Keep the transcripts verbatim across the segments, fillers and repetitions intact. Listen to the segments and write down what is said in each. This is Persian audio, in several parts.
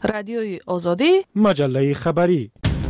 رادیوی آزادی، مجله خبری.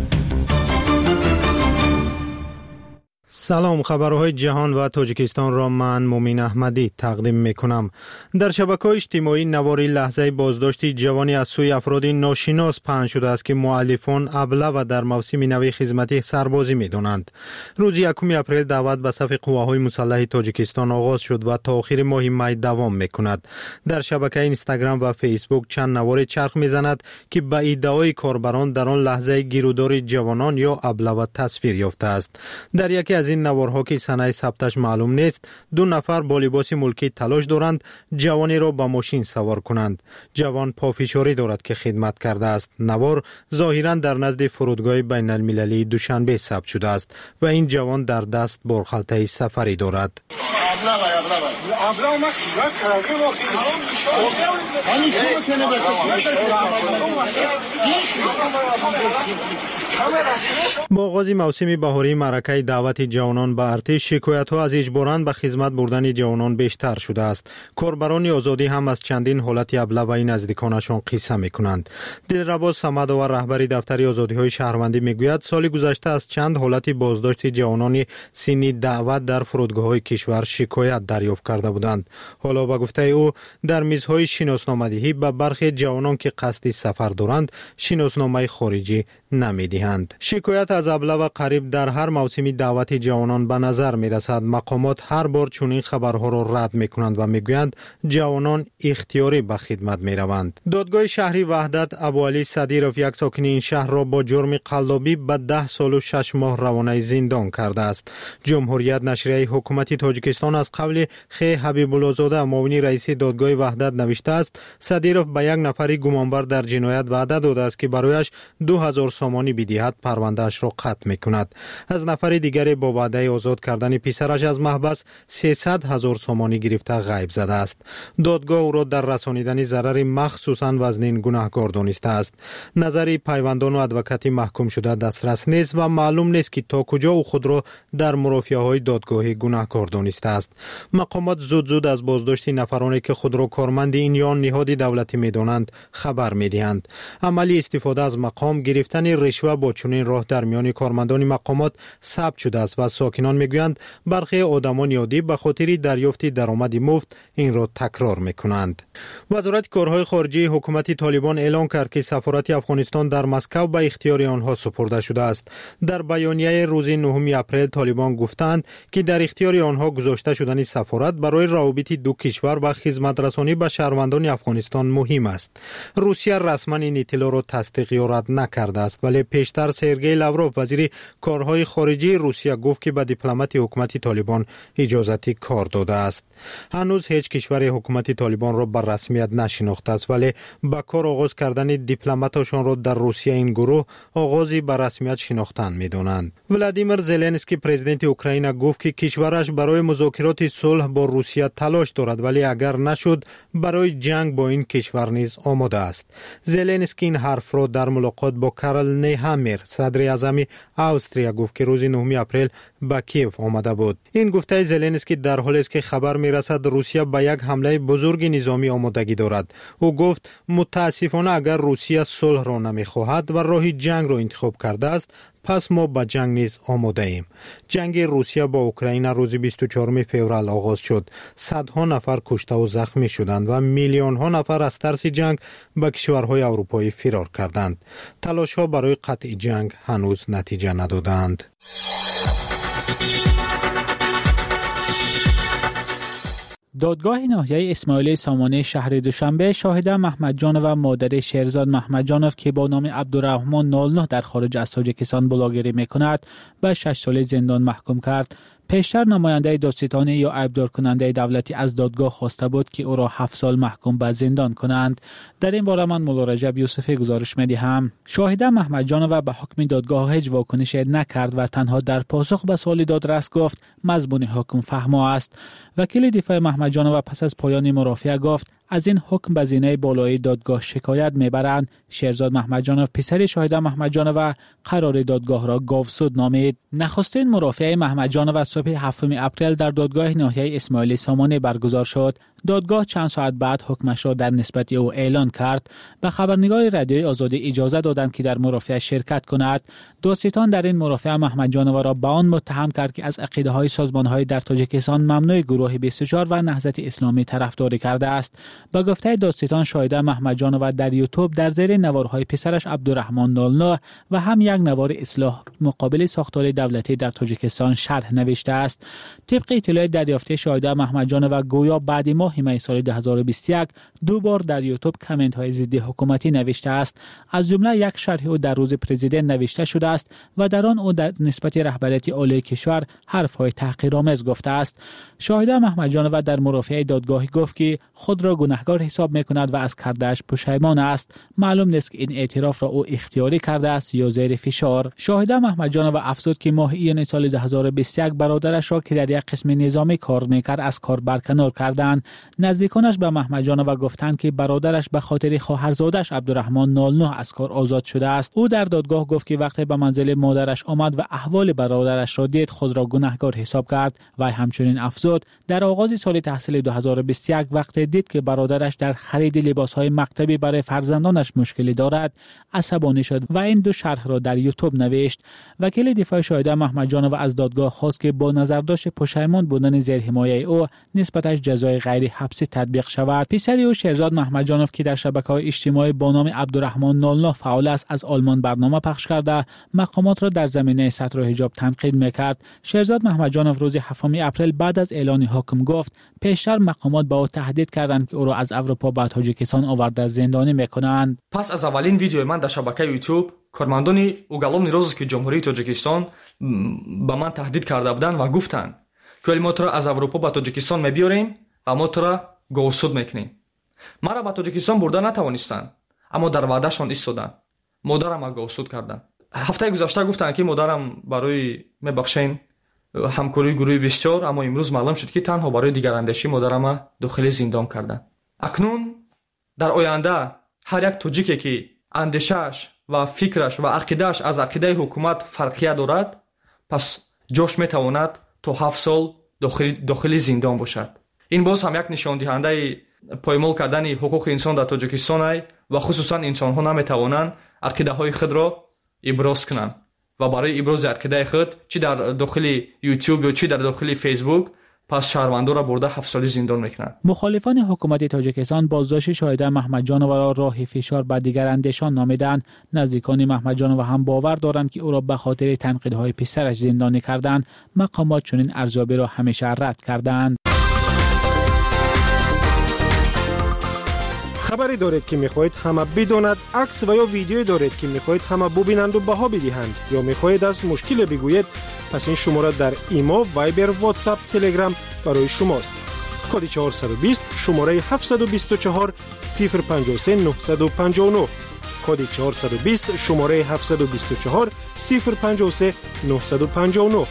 سلام، خبرهای جهان و تاجیکستان را من مومین احمدی تقدیم می کنم. در شبکه‌های اجتماعی نواری لحظه بازداشت جوانی از سوی افراد ناشناس پخش شده است که مؤلفان ابله و در موسم نوی خدمتی سربازی می دانند. روز یکم اپریل دعوت به صف قواهای مسلح تاجیکستان آغاز شد و تا آخر ماه می دوام می کند. در شبکه اینستاگرام و فیسبوک چند نوار چرخ می زند که به ادعای کاربران در آن لحظه گیرودار جوانان یا ابله و تصویر یافته است. در یکی از این نوارها که سنه ثبتش معلوم نیست، دو نفر با لباس ملکی تلاش دارند جوانی را با ماشین سوار کنند. جوان پافشاری دارد که خدمت کرده است. نوار ظاهرا در نزد فرودگاه بین المللی دوشنبه ثبت شده است و این جوان در دست بارخلطه سفری دارد. با آغاز موسم بهاری معرکه دعوت جوانان به ارتش، شکایت‌ها از اجباراً به خدمت بردن جوانان بیشتر شده است. کاربران آزادی هم از چندین حالت ابله و نزدیکانشان قصه می‌کنند. دلربا صمدآور رهبری دفتر آزادی‌های شهروندی می‌گوید سال گذشته از چند حالت بازداشت جوانان سنی دعوت در فرودگاه‌های کشور شکایت دریافت کرده بودند. حالا با گفته او در میزهای شناسنامه‌دهی به برخی جوانان که قصد سفر دارند شناسنامه خارجی نمی‌دهند. شکایت از ابله و قریب در هر موسم دعوت جوانان به نظر می‌رسد. مقامات هر بار چنین خبرها را رد می‌کنند و می‌گویند جوانان اختیاری به خدمت می‌روند. دادگاه شهری وحدت ابوعلی صدیرов یک ساکن این شهر را با جرم قلابی به ده سال و شش ماه روانه زندان کرده است. جمهوریت نشریه حکومت تاجیکستان از قول خی حبیب الله زاده معاون رئیس دادگاه وحدت نوشته است صدیرов به یک نفر گمانبر در جنایت وعده داده است که برایش دو هزار سامانی بدهد پروندهش را قطع می‌کند. از نفر دیگری با وعده آزاد کردن پسرش از محبس سیصد هزار سامانی گرفته غیب زده است. دادگاه او را در رسانیدن ضرر مخصوصاً وزنین گناهکار دانسته است. نظر پیوندان و ادوکاتی محکوم شده دسترس نیست و معلوم نیست که تا کجا او خود را در مرافعه‌های دادگاهی گناهکار دانسته است. مقامات زود زود از بازداشت نفرانی که خود را کارمند این یا نهاد دولتی می‌دانند خبر می‌دهند. عملی استفاده از مقام گرفتن رشوه با چنین راه در میان کارمندان مقامات ثبت شده است و ساکنان میگویند برخی آدمان یادی به خاطر دریافت درآمد مفت این را تکرار میکنند. وزارت کارهای خارجه حکومت طالبان اعلام کرد که سفارت افغانستان در مسکو به اختیار آنها سپرده شده است. در بیانیه روز نهم اپریل طالبان گفتند که در اختیار آنها گذاشته شدن سفارت برای روابط دو کشور و خدمت رسانی به شهروندان افغانستان مهم است. روسیه رسما این اطلاع را تصدیق یا رد نکرده است، ولی پیشتر سرگئی لاوروف وزیر کارهای خارجه روسیه گفت که به دیپلمات حکومت طالبان اجازه کار داده است. هنوز هیچ کشور حکومت طالبان را به رسمیت نشناخته است، ولی با کار آغاز کردن دیپلماتشان را در روسیه این گروه آغازی به رسمیت شناختن می‌دانند. ولادیمیر زلنسکی پرزیدنت اوکراین گفت که کشورش برای مذاکرات صلح با روسیه تلاش دارد، ولی اگر نشد برای جنگ با این کشور نیز آماده است. زلنسکی این حرف را در ملاقات با کارل نیهامیر صدر اعظم استریا گفت که روز نهم اپریل به کیف آمده بود. این گفته زلنسکی در حالی است که خبر میرسد روسیه به یک حمله بزرگ نظامی آمادگی دارد. او گفت متاسفانه اگر روسیه صلح را نمیخواهد و راه جنگ را انتخاب کرده است پس ما به جنگ نیز آماده ایم. جنگ روسیه با اوکراین روز بیست و چهارم فوریه آغاز شد. صدها نفر کشته و زخمی شدند و میلیون ها نفر از ترس جنگ به کشورهای اروپایی فرار کردند. تلاش ها برای قطع جنگ هنوز نتیجه ندادند. دادگاه ناحیه اسماعیلی سامانی شهر دوشنبه شاهده محمد جانو و مادر شهرزاد محمد جانو که با نام عبدالرحمن نود و نه در خارج از تاجیکستان بلاگری میکند به شش سال زندان محکوم کرد. پیشتر نماینده دادستانی یا عیبدار کننده دولتی از دادگاه خواسته بود که او را هفت سال محکوم به زندان کنند. در این باره من مولا رجب یوسفی گزارش می‌دهم. شاهده محمد جانو به حکم دادگاه هیچ واکنش نکرد و تنها در پاسخ به سوال دادرس گفت مضمون حکم فهما است. وکیل دفاع محمد جانو پس از پایان مرافعه گفت از این حکم به زینه بالای دادگاه شکایت میبرند. شهرزاد محمد جانو پسر شاهده محمد جانو قرار دادگاه را گاوسود نامید. نخستین مرافعه محمد جانو صبح هفتم اپریل در دادگاه ناحیه اسماعیلی سامانی برگزار شد. دادگاه چند ساعت بعد حکمش را در نسبت او اعلان کرد. به خبرنگار رادیوی آزادی اجازه دادند که در مرافعه شرکت کند. دادستان در این مرافعه محمد جانور را به آن متهم کرد که از عقیده‌های سازمان‌های در تاجیکستان ممنوع گروه بیست و چهار و نهضت اسلامی طرفداری کرده است. با گفته دادستان شاهد محمد جانور در یوتیوب در زیر نوارهای پسرش عبدالرحمن نود و نه و هم یک نوار اصلاح مقابل ساختار دولتی در تاجیکستان شرح نوشته است. طبق اطلاع دریافته شاهد محمد جانور گویا بعد ماه می سال دو هزار و بیست و یک دو بار در یوتیوب کامنت های ضد حکومتی نوشته است. از جمله یک شرح او در روز پرزیدنت نوشته شده است و در آن او در نسبت رهبریت عالی کشور حرف های تحقیرآمیز گفته است. شاهد محمد جانور در مرافعه دادگاهی گفت که خود را گناهکار حساب می کند و از کرده‌اش پشیمان است. معلوم نیست که این اعتراف را او اختیاری کرده است یا زیر فشار. شاهد محمد جانور افزود که ماه ایان سال دو هزار و بیست و یک برادرش را که در یک قسم نظامی کار میکرد از کار برکنار کردند. نزدیکانش به محمد جانور گفتند که برادرش به خاطر خواهرزادش عبدالرحمن نود و نه از کار آزاد شده است. او در دادگاه گفت که وقتی به منزل مادرش آمد و احوال برادرش را دید خود را گناهکار حساب کرد و همچنین افزود در آغاز سال تحصیل دو هزار و بیست و یک وقتی دید که برادرش در خرید لباس‌های مکتبی برای فرزندانش مشکلی دارد عصبانی شد و این دو شرح را در یوتیوب نوشت. وکیل دفاع شاهد محمد جانور از دادگاه خواست که با نظرداشت پشیمان بودن زیر حمایه او نسبتش جزای غیر حبسی تطبیق شود. پسر او شهرزاد محمد جانور که در شبکه‌های اجتماعی با نام عبدالرحمن نود و نه فعال است از آلمان برنامه پخش کرده مقامات را در زمینه ستر و حجاب تنقید میکرد. شهرزاد محمد جانور روز هفتم اپریل بعد از اعلان حکم گفت پیشتر مقامات با او تهدید کردند که او را از اروپا به تاجیکستان آورده زندانی میکنند. پس از اولین ویدیو من در شبکه یوتیوب کارمندان уголовный розыск جمهوری تاجیکستان به من تهدید کرده بودند و گفتند که ما تو را از اروپا به تاجیکستان میبیاریم و ما تو را گوسود میکنیم. مرا به تاجیکستان برده نتوانستند اما در وعدهشان ایستادند. مادرم را گوسود کردند. هفته گذشته گفتند که مادرم برای میبخشین همکاری گروه بیست و چهار اما امروز معلوم شد که تنها برای دیگراندیشی مادرم داخل زندان کردند. اکنون در آینده هر یک تاجیکی که اندیشش و فکرش و عقیدهش از عقیده حکومت فرقیت دارد پس جاش میتواند تا هفت سال داخل, داخل زندان باشد. این باز هم یک نشان دهنده پایمال کردن حقوق انسان در تاجیکستان است و خصوصا انسان ها نمیتوانند عقیده های خود را ابراز کنند و برای ابراز عقیده خود چی در داخل یوتیوب یا چی در داخل فیسبوک پس شهروندو را برده هفت سالی زندان میکنند. مخالفان حکومت تاجیکستان بازداشت شاهد محمد جانور را راه فشار به دیگر اندیشان نامیدند. نزدیکان محمد جانور هم باور دارند که او را به خاطر تنقیدهای پسرش زندانی کردند. مقامات چنین ارزیابی را همیشه رد کردند. خبری دارید که میخواهید همه بداند، عکس و یا ویدیویی دارید که میخواهید همه ببینند و بها بدهند یا میخواهید از مشکل بگویید، پس این شماره در ایما، وایبر، واتساپ، تلگرام برای شماست. کد چهارصد و بیست شماره هفتصد و بیست و چهار صفر پنجاه و سه نهصد و پنجاه و نه کد چهارصد و بیست شماره هفتصد و بیست و چهار صفر پنجاه و سه نهصد و پنجاه و نه.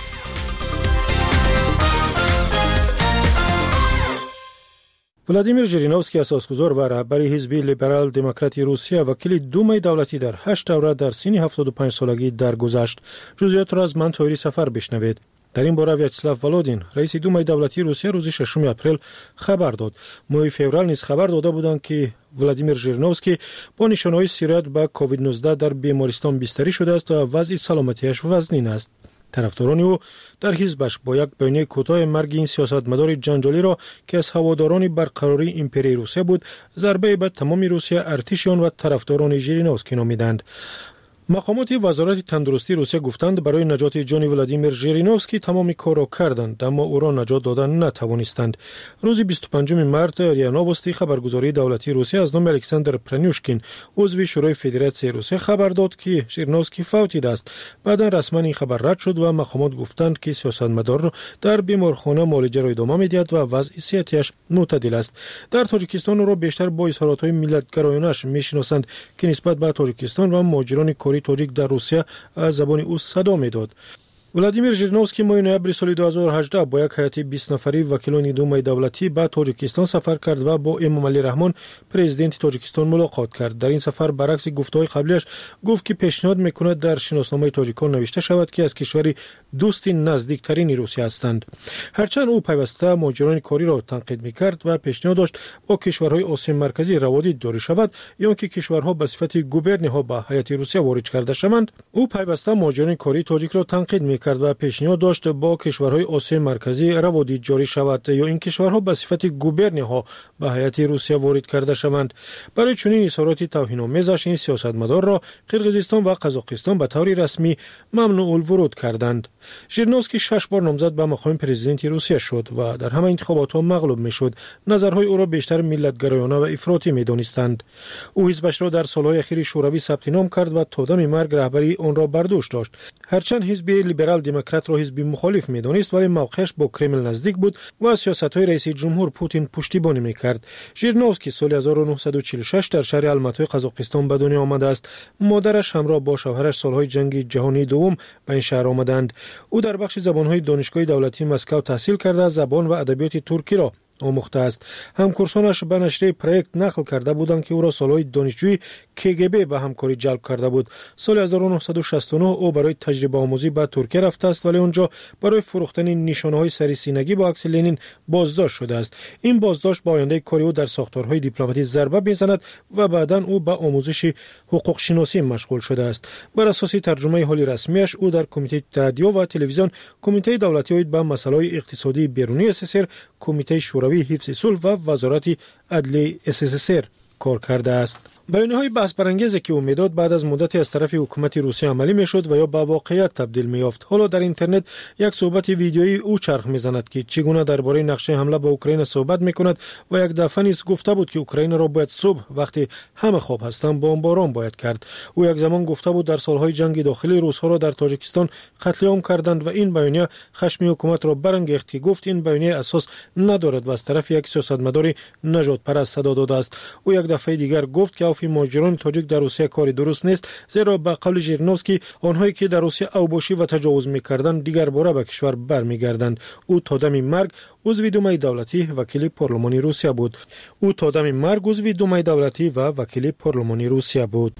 ولادیمیر ژیرینوفسکی اساسگزار و رهبر حزب لیبرال دموکراتی روسیه وکیل دومای دولتی در هشت دوره در سن هفتاد و پنج سالگی درگذشت. جزئیات را از من طاهری سفر بشنوید. در این باره ویاچسلاو ولودین رئیس دومای دولتی روسیه روز ششم اپریل خبر داد. ماه فوریه نیز خبر داده بودند که ولادیمیر ژیرینوفسکی با نشانه‌های سیرت به کووید نوزده در بیمارستان بستری شده است و وضع سلامتیش وزنین است. طرفداران او در حزبش با یک بیانیه کوتاه مرگ این سیاستمدار جنجالی را که از هواداران برقراری امپرای روسیه بود ضربه به تمام روسیه، ارتشیان و طرفداران ژیرینوفسکی نامیدند. مقامات وزارت تندرستی روسیه گفتند برای نجات جان ولادیمیر ژیرینوفسکی تمام کار را کردند اما او را نجات دادن نتوانستند. روز بیست و پنجم مارس ریا نووستی خبرگزاری دولتی روسیه از نام الکساندر پرانیوشکین عضو شورای فدراسیون روسیه خبر داد که ژیرینوفسکی فوتیده است. بعدا رسما این خبر رد شد و مقامات گفتند که سیاستمدار را در بیمارخانه معالجه را ادامه می‌دهد و وضع صحتیش معتدل است. در تاجیکستان او را بیشتر با اظهارات‌های ملیت‌گرایانه‌اش می‌شناسند که نسبت به تاجیکستان و مهاجران تاجیک در روسیه از زبان او صدا میداد. ولادیمیر ژیرنوفسکی ماه نوامبر سال دو هزار و هجده با یک هیئت بیست نفری وکیلان دومای دولتی به تاجیکستان سفر کرد و با امامعلی رحمان پرزیدنت تاجیکستان ملاقات کرد. در این سفر برعکس گفته‌های قبلیش گفت که پیشنهاد میکند در شناسنامه تاجیکان نوشته شود که از کشوری دوستی نزدیکترین روسیه هستند. هرچند او پیوسته مهاجران کاری را تنقید میکرد و پیشنهاد داشت با کشورهای آسیا مرکزی روابط جاری شود یا اینکه کشورها به صفت گوبرنی‌ها به هیئت روسیه وارد کرده شوند، او پیوسته مهاجران کاری تاجیک را تنقید میکرد و پیشنهاد داشت با کشورهای آسیا مرکزی روابط جاری شود یا این کشورها به صفت گوبرنی‌ها به هیئت روسیه وارد کرده شوند. برای چنین اظهارات توهین‌آمیزش این سیاستمدار را قرقیزستان و قزاقستان به طور رسمی ممنوع الورود کردند. ژیرنوفسکی شش بار نامزد به مقام پرزیدنت روسیه شد و در همه انتخابات مغلوب میشد. نظرهای او را بیشتر ملت‌گرایانه و افراطی می‌دانستند. او حزبش را در سالهای اخیر شوروی ثبت نام کرد و تا دم مرگ رهبری آن را بر دوش داشت. هرچند حزب لیبرال دموکرات را حزب مخالف می‌دانست ولی موقعش با کرمل نزدیک بود و سیاست‌های رئیس جمهور پوتین پشتیبانی می‌کرد. ژیرنوفسکی سال هزار و نهصد و چهل و شش در شهر الماتای قزاقستان به دنیا آمده است. مادرش همراه با شوهرش سالهای جنگ جهانی دوم به این شهر آمدند. او در بخش زبان‌های دانشگاه دولتی مسکو تحصیل کرده زبان و ادبیات ترکی را آموخته است. همکورسانش به نشریه پروژه نقل کرده بودند که او را سالهای دانشجویی کگب به همکاری جلب کرده بود. سال هزار و نهصد و شصت و نه او برای تجربه آموزی به ترکیه رفته است ولی آنجا برای فروختن نشانه‌های سریسینگی با عکس لنین بازداشت شده است. این بازداشت با آینده کاری او در ساختارهای دیپلماتی ضربه می‌زند و بعداً او به آموزش حقوق شناسی مشغول شده است. بر اساس ترجمه حالی رسمیش او در کمیته رادیو و تلویزیون، کمیته دولتی اوید به مسائل اقتصادی بیرونی اس اس ار، کمیته شوروی حفظ صلح و وزارت عدلیه اس اس ار کار کرده است. بیانیه‌های بحث برانگیزی که امیداد بعد از مدتی از طرف حکومت روسیه عملی میشد و یا به واقعیت تبدیل می‌یافت. حالا در اینترنت یک صحبت ویدیویی او چرخ می‌زند که چگونه درباره نقشه حمله به اوکراین صحبت می‌کند و یک دفعه نیز گفته بود که اوکراین را باید صبح وقتی همه خواب هستند بمباران باید کرد. او یک زمان گفته بود در سالهای جنگ داخلی روس‌ها را در تاجیکستان قتل عام کردند و این بیانیه خشم حکومت را برانگیخت که گفت این بیانیه اساس ندارد و از طرف یک سیاستمدار نژاد پرست صدا داده است. او یک دفعه دیگر گفت که اوفی مهاجران تاجیک در روسیه کاری درست نیست، زیرا به قول ژیرنوفسکی آنهایی که در روسیه اوباشی و تجاوز می‌کردند دیگر باره به کشور برمیگردند. او تا دم مرگ عضو دومای دولتی وکیل پارلمانی روسیه بود. او تا دم مرگ عضو دومای دولتی و وکیل پارلمانی روسیه بود.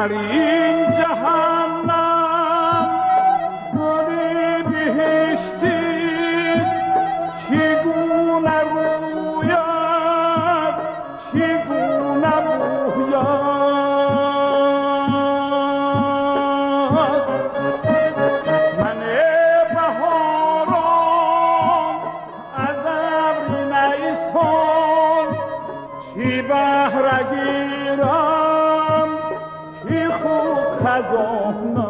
در این جهنم گل بهشتی چگونه روید چگونه بوید من بهاران از ابر نیسان چی بهره گیرم چی خوب خزانم.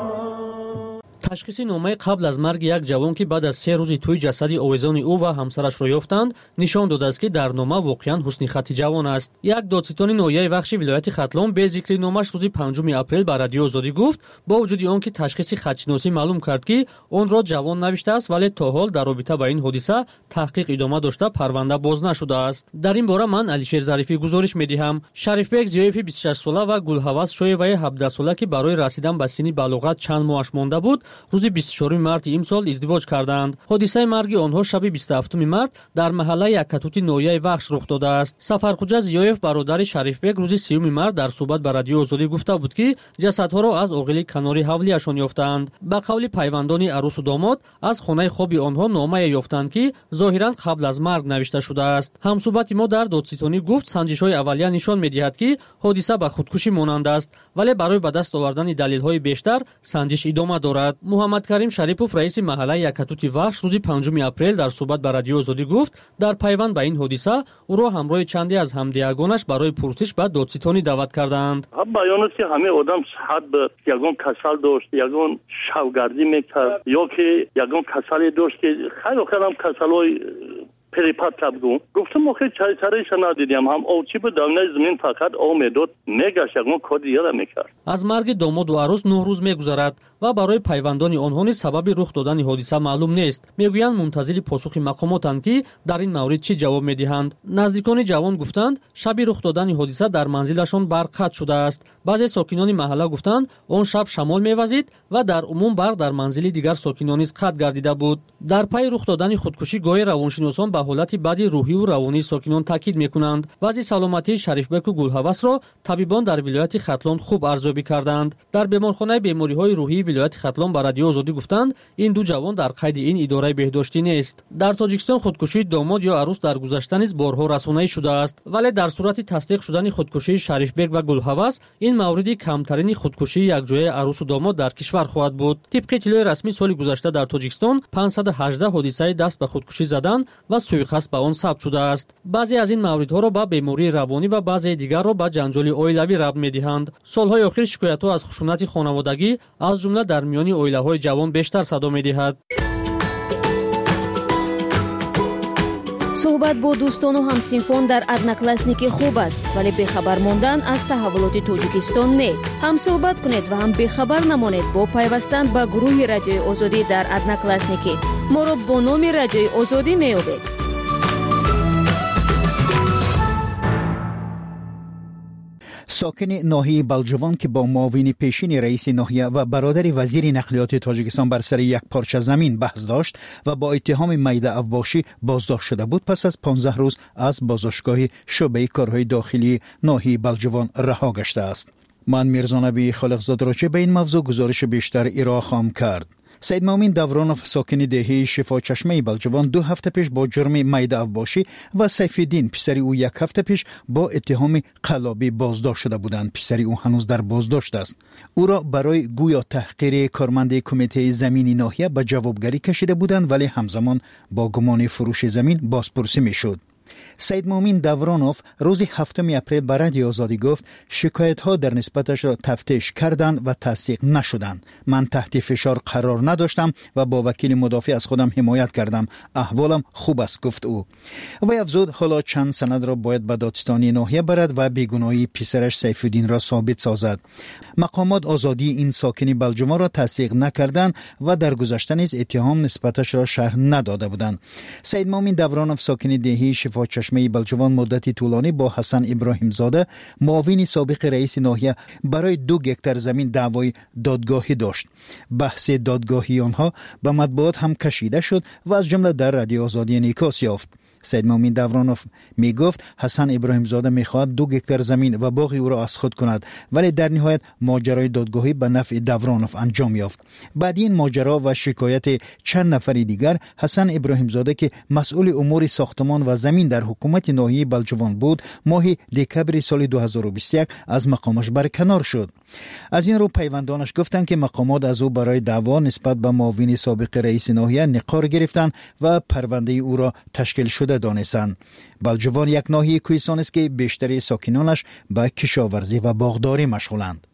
ташхиси номаи қабл аз марги як ҷавон ки баъд аз се рӯзи тӯи ҷасади овезони ӯ ва ҳамсарашро ёфтанд нишон додааст ки дар нома воқеан ҳусни хати ҷавон аст. як додситони ноҳияи вахши вилояти хатлон бе зикри номаш рӯзи панҷуми апрел ба радиои озодӣ гуфт бо вуҷуди он ки ташхиси хатшиносӣ маълум кард ки онро ҷавон навиштааст, вале то ҳол дар робита ба ин ҳодиса таҳқиқ идома дошта парванда боз нашудааст. дар ин бора ман алишер зарифӣ гузориш медиҳам. шарифбек зиёеви бисту шаш сола ва гулҳавас шоеваи ҳабдаҳ сола ки барои расидан ба синни балоғат чанд моҳаш монда буд, рӯзи бисту чоруми марти имсол издивоҷ карданд. ҳодисаи марги онҳо шаби бисту ҳафтуми март дар маҳаллаи яккатути ноҳияи вахш рух додааст. Сафархуҷа Зиёев бародари Шарифбек рӯзи сеюми март дар суҳбат ба радиои Озодӣ гуфта буд ки ҷасадҳоро аз оғили канори ҳавлияшон ёфтаанд. Ба қавли пайвандони арӯсу домод аз хонаи хоби онҳо номае ёфтанд ки зоҳиран қабл аз марг навишта шудааст. ҳамсуҳбати мо дар додситонӣ гуфт санҷишҳои аввалия нишон медиҳад ки ҳодиса ба худкушӣ монанд аст, вале барои ба даст овардани далелҳои бештар санҷиш идома дорад. Муҳаммад Карим Шарипов раиси маҳаллаи яккатути вахш рӯзи панҷуми апрел дар суҳбат ба радиои Озодӣ гуфт дар пайванд ба ин ҳодиса ӯро ҳамроҳи чанде аз ҳамдиягонаш барои пурсиш ба додситонӣ даъват карданд. баён аст ки ҳамаи одам сиҳат ба ягон касал дошт, ягон шавгардӣ мекард ё ки ягон касале дошт ки хеле хелам касалҳои перепад табгу гуфтам охир чареша надидем ҳам овчи бу давнаи замин фақат ов медод мегашт ягон кори дигара мекард. аз марги домоду арӯс нӯҳ рӯз мегузарад ва барои пайвандони онҳо низ сабаби рух додани ҳодиса маълум нест. мегӯянд мунтазири посухи мақомотанд ки дар ин маврид чӣ ҷавоб медиҳанд. наздикони ҷавон гуфтанд шаби рух додани ҳодиса дар манзилашон барқ қатъ шудааст. баъзе сокинони маҳалла гуфтанд он шаб шамол мевазид ва дар умум барқ дар манзили дигар сокинон низ қатъ гардида буд. дар пайи рух додани худкушӣ гоҳе равоншиносон ба ҳолати баъди рӯҳиву равонии сокинон таъкид мекунанд. вазъи саломатии Шарифбеку Гулҳавасро табибон дар вилояти Хатлон хуб арзёбӣ карданд. дар беморхонаи бемориҳои рӯҳии вилояти Хатлон ба радиои Озодӣ гуфтанд ин ду ҷавон дар қайди ин идораи беҳдоштӣ нест. дар Тоҷикистон худкушии домод ё арӯс дар гузашта низ борҳо расонаӣ шудааст, вале дар сурати тасдиқ шудани худкушии Шарифбек ва Гулҳавас ин мавриди камтарини худкушии якҷояи арӯсу домод дар кишвар хоҳад буд. тибқи иттилои расмӣ соли гузашта дар Тоҷикистон панҷсад و ҳаждах ҳодисаи даст ба худкушӣ задан ва суиқасд ба он сабт шудааст. баъзе аз ин мавридҳоро ба бемории равонӣ ва баъзеи дигарро ба ҷанҷоли оилавӣ рабт медиҳанд. солҳои охир шикоятҳо аз хушунати хонаводагӣ аз ҷумла дар миёни оилаҳои ҷавон бештар садо медиҳад. суҳбат бо дӯстону ҳамсинфон дар одноклассники хуб аст, вале бехабар мондан аз таҳввулоти Тоҷикистон не. ҳам суҳбат кунед ва ҳам бехабар намонед бо пайвастан ба гурӯҳи радиои Озодӣ дар одноклассники. моро бо номи радиои Озодӣ меёбед. ساکن ناحیه بلجوان که با معاون پیشین رئیس ناحیه و برادر وزیر نقلیات تاجیکستان بر سر یک پارچه زمین بحث داشت و با اتهام میده افباشی بازداشت شده بود، پس از پانزده روز از بازداشتگاه شعبه کارهای داخلی ناحیه بلجوان رها گشته است. من میرزا نبی خالقزاد راجع به این موضوع گزارش بیشتر ارائه خواهم کرد. سید مامین دورانوف ساکن دهه شفا چشمه بلجوان دو هفته پیش با جرم میده افباشی و سیفالدین پسری او یک هفته پیش با اتهام قلابی بازداشت شده بودند. پسری او هنوز در بازداشت است. او را برای گویا تحقیر کارمند کمیته زمینی ناحیه به جوابگری کشیده بودند، ولی همزمان با گمان فروش زمین بازپرسی میشد. سید مامین دورانوف روز هفتم اپریل به رادیو آزادی گفت شکایت ها در نسبتش را تفتیش کردند و تصدیق نشدند. من تحت فشار قرار نداشتم و با وکیل مدافع از خودم حمایت کردم. احوالم خوب است، گفت او. و افزود حالا چند سند را باید به دادستانی ناحیه برد و بیگناهی پسرش سیفالدین را ثابت سازد. مقامات آزادی این ساکن بلجوان را تصدیق نکردند و در گذشته نیز اتهام نسبتش را شرح نداده بودند. سید مامین دورانوف ساکن دهه شفا چشمه بلجوان مدتی طولانی با حسن ابراهیم زاده معاون سابق رئیس ناحیه برای دو گکتر زمین دعوای دادگاهی داشت. بحث دادگاهی آنها به مطبوعات هم کشیده شد و از جمله در رادیو آزادی انعکاس یافت. سید مومن دورانوف می گفت حسن ابراهیم زاده می خواهد دو گکتر زمین و باغ او را از خود کند، ولی در نهایت ماجرای دادگاهی به نفع دورانوف انجام یافت. بعد این ماجرا و شکایت چند نفر دیگر، حسن ابراهیم زاده که مسئول امور ساختمان و زمین در حکومت ناحیه بلجوان بود، ماه دکبر سال دو هزار و بیست و یک از مقامش برکنار شد. از این رو پیوندانش گفتند که مقامات از او برای دعوا نسبت به معاون سابق رئیس ناحیه نقار گرفتند و پرونده او را تشکیل شده دانستند. بلجوان یک ناحیه کوهستان است که بیشتر ساکنانش به کشاورزی و باغداری مشغولند.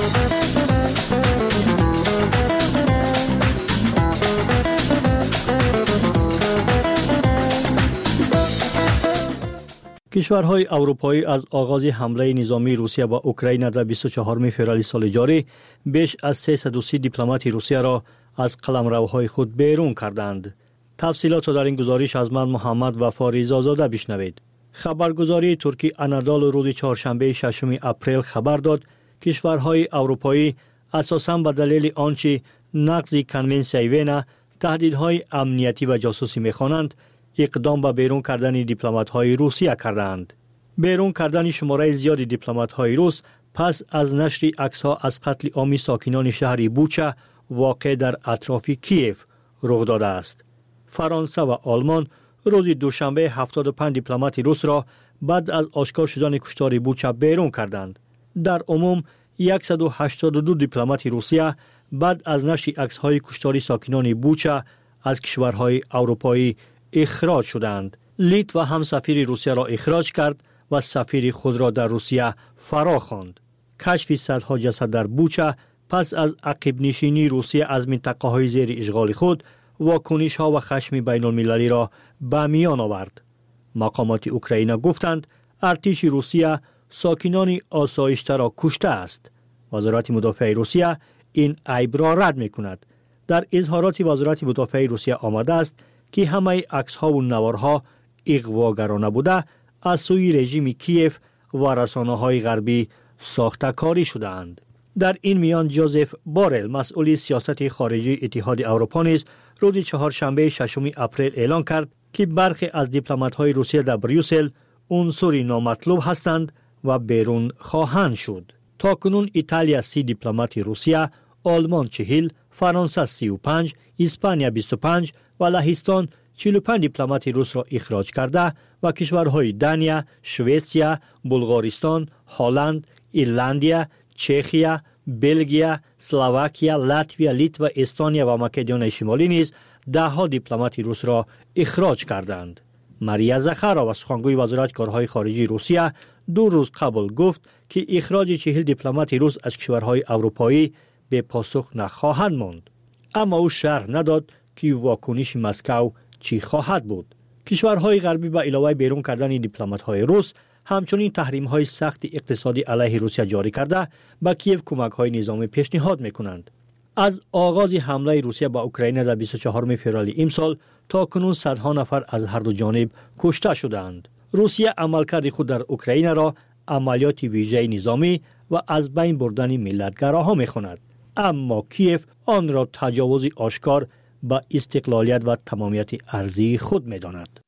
کشورهای اروپایی از آغاز حمله نظامی روسیه به اوکراین در بیست و چهارم فوریه سال جاری بیش از سیصد و سی دیپلمات روسیه را از قلمروهای خود بیرون کردند. تفصیلات را در این گزارش از من محمد وفاری زازاده بشنوید. خبرگزاری ترکی انادolu روز چهارشنبه ششم اپریل خبر داد کشورهای اروپایی اساساً به دلیل آنچه نقض کنونسیون وین تهدیدهای امنیتی و جاسوسی می‌خوانند اقدام به بیرون کردن دیپلمات‌های روسیه کردند. بیرون کردن شماره زیادی دیپلمات‌های روس پس از نشر عکس‌ها از قتل عام ساکنان شهر بوچا واقع در اطراف کیف رخ داده است. فرانسه و آلمان روز دوشنبه هفتاد و پنج دیپلمات روس را بعد از آشکار شدن کشتار بوچا بیرون کردند. در عموم صد و هشتاد و دو دیپلمات روسیه بعد از نشر عکس‌های کشتار ساکنان بوچا از کشورهای اروپایی اخراج شدند. لیتوا هم سفیر روسیه را اخراج کرد و سفیر خود را در روسیه فرا خواند. کشف صدها جسد در بوچا پس از عقب نشینی روسیه از منطقه های زیر اشغال خود واکنش ها و خشم بین المللی را به میان آورد. مقامات اوکراین گفتند ارتش روسیه ساکنان آسایشته را کشته است. وزارت مدافع روسیه این عیب را رد می کند. در اظهارات وزارت مدافع روسیه آمده است که همه عکس ها و نوارها اغواگرانه بوده از سوی رژیم کیف و رسانه های غربی ساخته کاری شده اند. در این میان جوزف بارل مسئول سیاست خارجی اتحاد اروپا نیز روز چهارشنبه ششم اپریل اعلان کرد که برخی از دیپلمات های روسیه در بریوسل عنصری نامطلوب هستند و بیرون خواهند شد. تا کنون ایتالیا سی دیپلمات روسیه، آلمان چهل، فرانسه سی و پنج، اسپانیا بیست و پنج و لهستان چهل و پنج دیپلمات روس را اخراج کرده و کشورهای دانیا، سوئیسیا، بلغارستان، هلند، ایرلندیا، چخیا، بلژیک، اسلواکیا، لاتویا، لیتوا، استونیا و مکدونیای شمالی نیز ده ها دیپلمات روس را اخراج کردند. ماریا زخارova سخنگوی وزارت کارهای خارجی روسیه دو روز قبل گفت که اخراج چهل دیپلمات روس از کشورهای اروپایی به پاسخ نخواهد ماند. اما او شرح نداد که واکنش مسکو چی خواهد بود. کشورهای غربی به علاوه بیرون کردن دیپلمات‌های روس همچنین تحریم‌های سخت اقتصادی علیه روسیه جاری کرده به کیف کمک‌های نظامی پیشنهاد می‌کنند. از آغاز حمله روسیه به اوکراین در بیست و چهارم فوریه امسال تا کنون صدها نفر از هر دو جانب کشته شدند. روسیه عملکرد خود در اوکراین را عملیات ویژه نظامی و از بین بردن ملتگراها می‌خواند. اما کیف آن را تجاوز آشکار به استقلالیت و تمامیت ارضی خود می‌داند.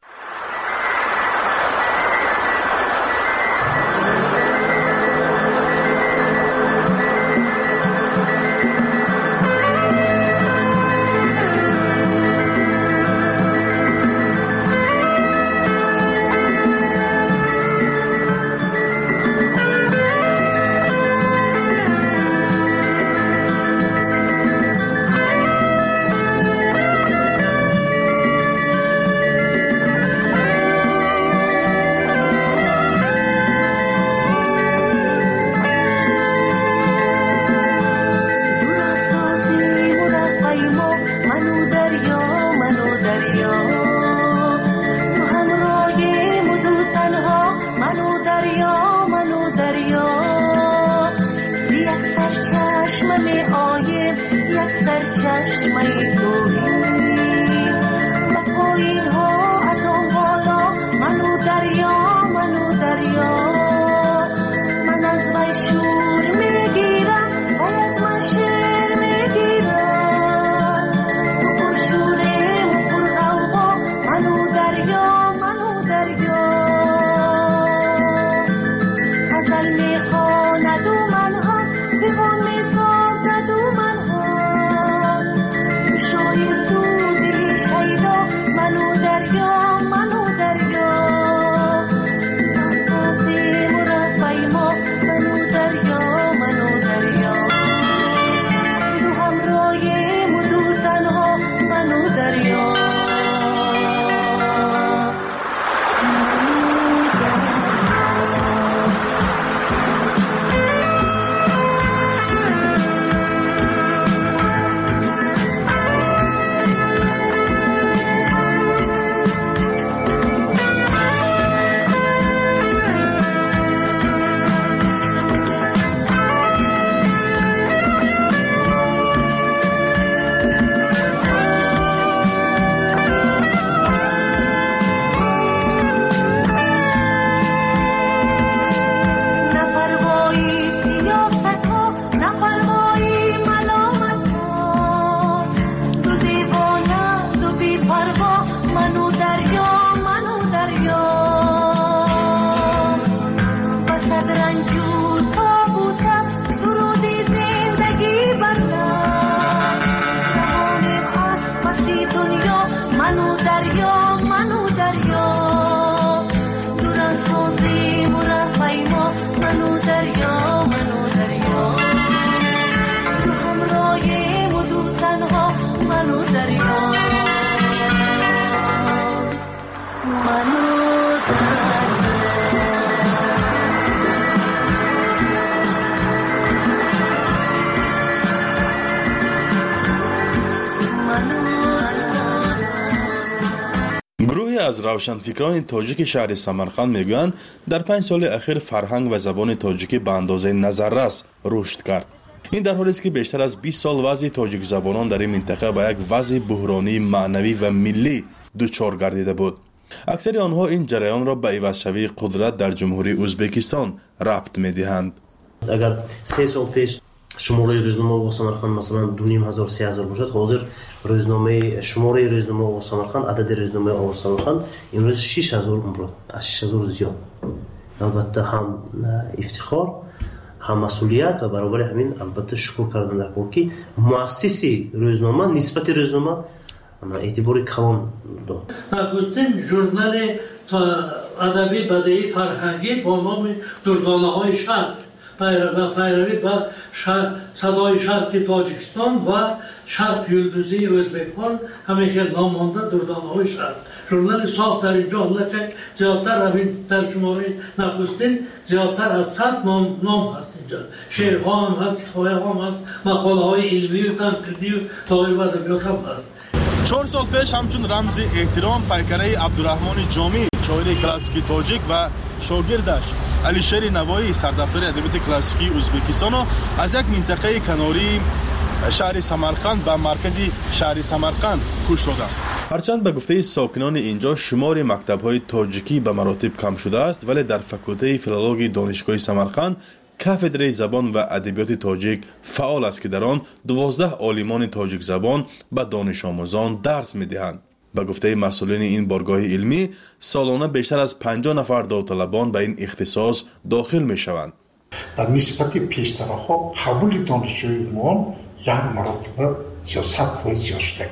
دریا منو دریا تو همراه مدو تنها منو دریا منو گروهی از روشنفکران تاجیک شهر سمرقند میگویند در پنج سال اخیر فرهنگ و زبان تاجیکی به اندازه نظررس رشد کرد. این در حالی است که بیشتر از بیست سال وضع تاجیک زبانان در این منطقه به یک وضع بحرانی معنوی و ملی دچار گردیده بود. اکثر آنها این جریان را به عوض‌شوی قدرت در جمهوری ازبکستان ربط می‌دهند. اگر سه سال پیش شماره روزنامه و سمرقند مثلا دو نیم هزار سه هزار باشد، حاضر روزنامه شماره روزنامه و سمرقند عدد روزنامه و سمرقند امروز شش هزار عمر از شش هزار زیاد. البته هم افتخار هم مسئولیت و برابر همین البته شکر کردن در حال که مؤسسی روزنامه نسبت روزنامه اعتبار کلان داد. نخستین ژورنال ادبی بدیهی فرهنگی با نام دردانه‌های شرق پیروی به صدای شرق تاجیکستان و شرق یلدوزی ازبکستان همه که نام مانده دردانه‌های شرق ژورنال صاف در اینجا حالا که زیادتر همین در شماره نخستین زیادتر از صد نام نام هست اینجا، شعرها هم هست، حکایه هم هست، مقاله های علمی و تنقیدی و تاریخ و ادبیات هم هست. چهار سال پیش همچون رمز احترام پیکره عبدالرحمن جامی شاعر کلاسیک تاجیک و شاگردش علیشیر نوایی سردفتر ادبیات کلاسیکی ازبکستان از یک منطقه کناری شهر سمرقند به مرکز شهر سمرقند کش دادند. هرچند به گفته ساکنان اینجا شمار مکتب‌های تاجیکی به مراتب کم شده است، ولی در فکولته فیلولوژی دانشگاه سمرقند کافدره زبان و ادبیات تاجیک فعال است که در آن دوازده عالمان تاجیک زبان به دانش آموزان درس می‌دهند. به گفته مسئولین این بارگاه علمی سالانه بیشتر از پنجاه نفر داوطلبان به این اختصاص داخل می‌شوند. در نسبت پیشترها قبول دانشجوی ما یک مرتبه یا صد فیصد زیاد شده.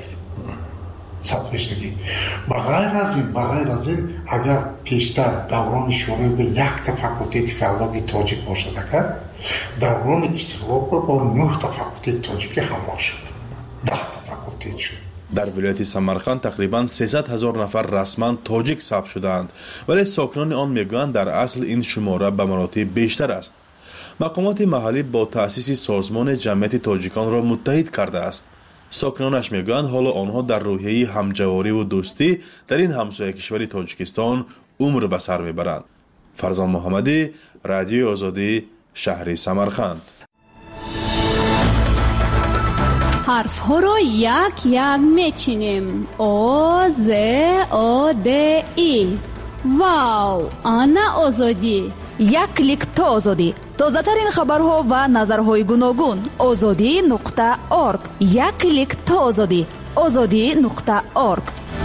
صد فیصد. بغیر از این بغیر از این اگر پیشتر دوران شروع به یک تا فکولته فیلولوژی تاجیک باشد کرد، دوران استقلال با نه تا فکولته تاجیکی همراه شد. ده تا فکولته شد. در ولایت سمرقند تقریباً سیصد هزار نفر رسما تاجیک ثبت شدند، ولی ساکنان آن میگویند در اصل این شماره به مراتب بیشتر است. مقامات محلی با تأسیس سازمان جمعیت تاجیکان را متحد کرده است. ساکنانش میگویند حالا آنها در روحیه همجواری و دوستی در این همسایه کشور تاجیکستان عمر به سر میبرند. فرزان محمدی، رادیوی آزادی، شهر سمرقند. حرف ها را یک یک میچینیم. او ز او د ای. واو، آنا آزادی. یک کلیک تا آزادی. تازه ترین خبرها و نظرهای گوناگون. آزادی نقطه ارگ. یک کلیک تا آزادی. آزادی نقطه ارگ.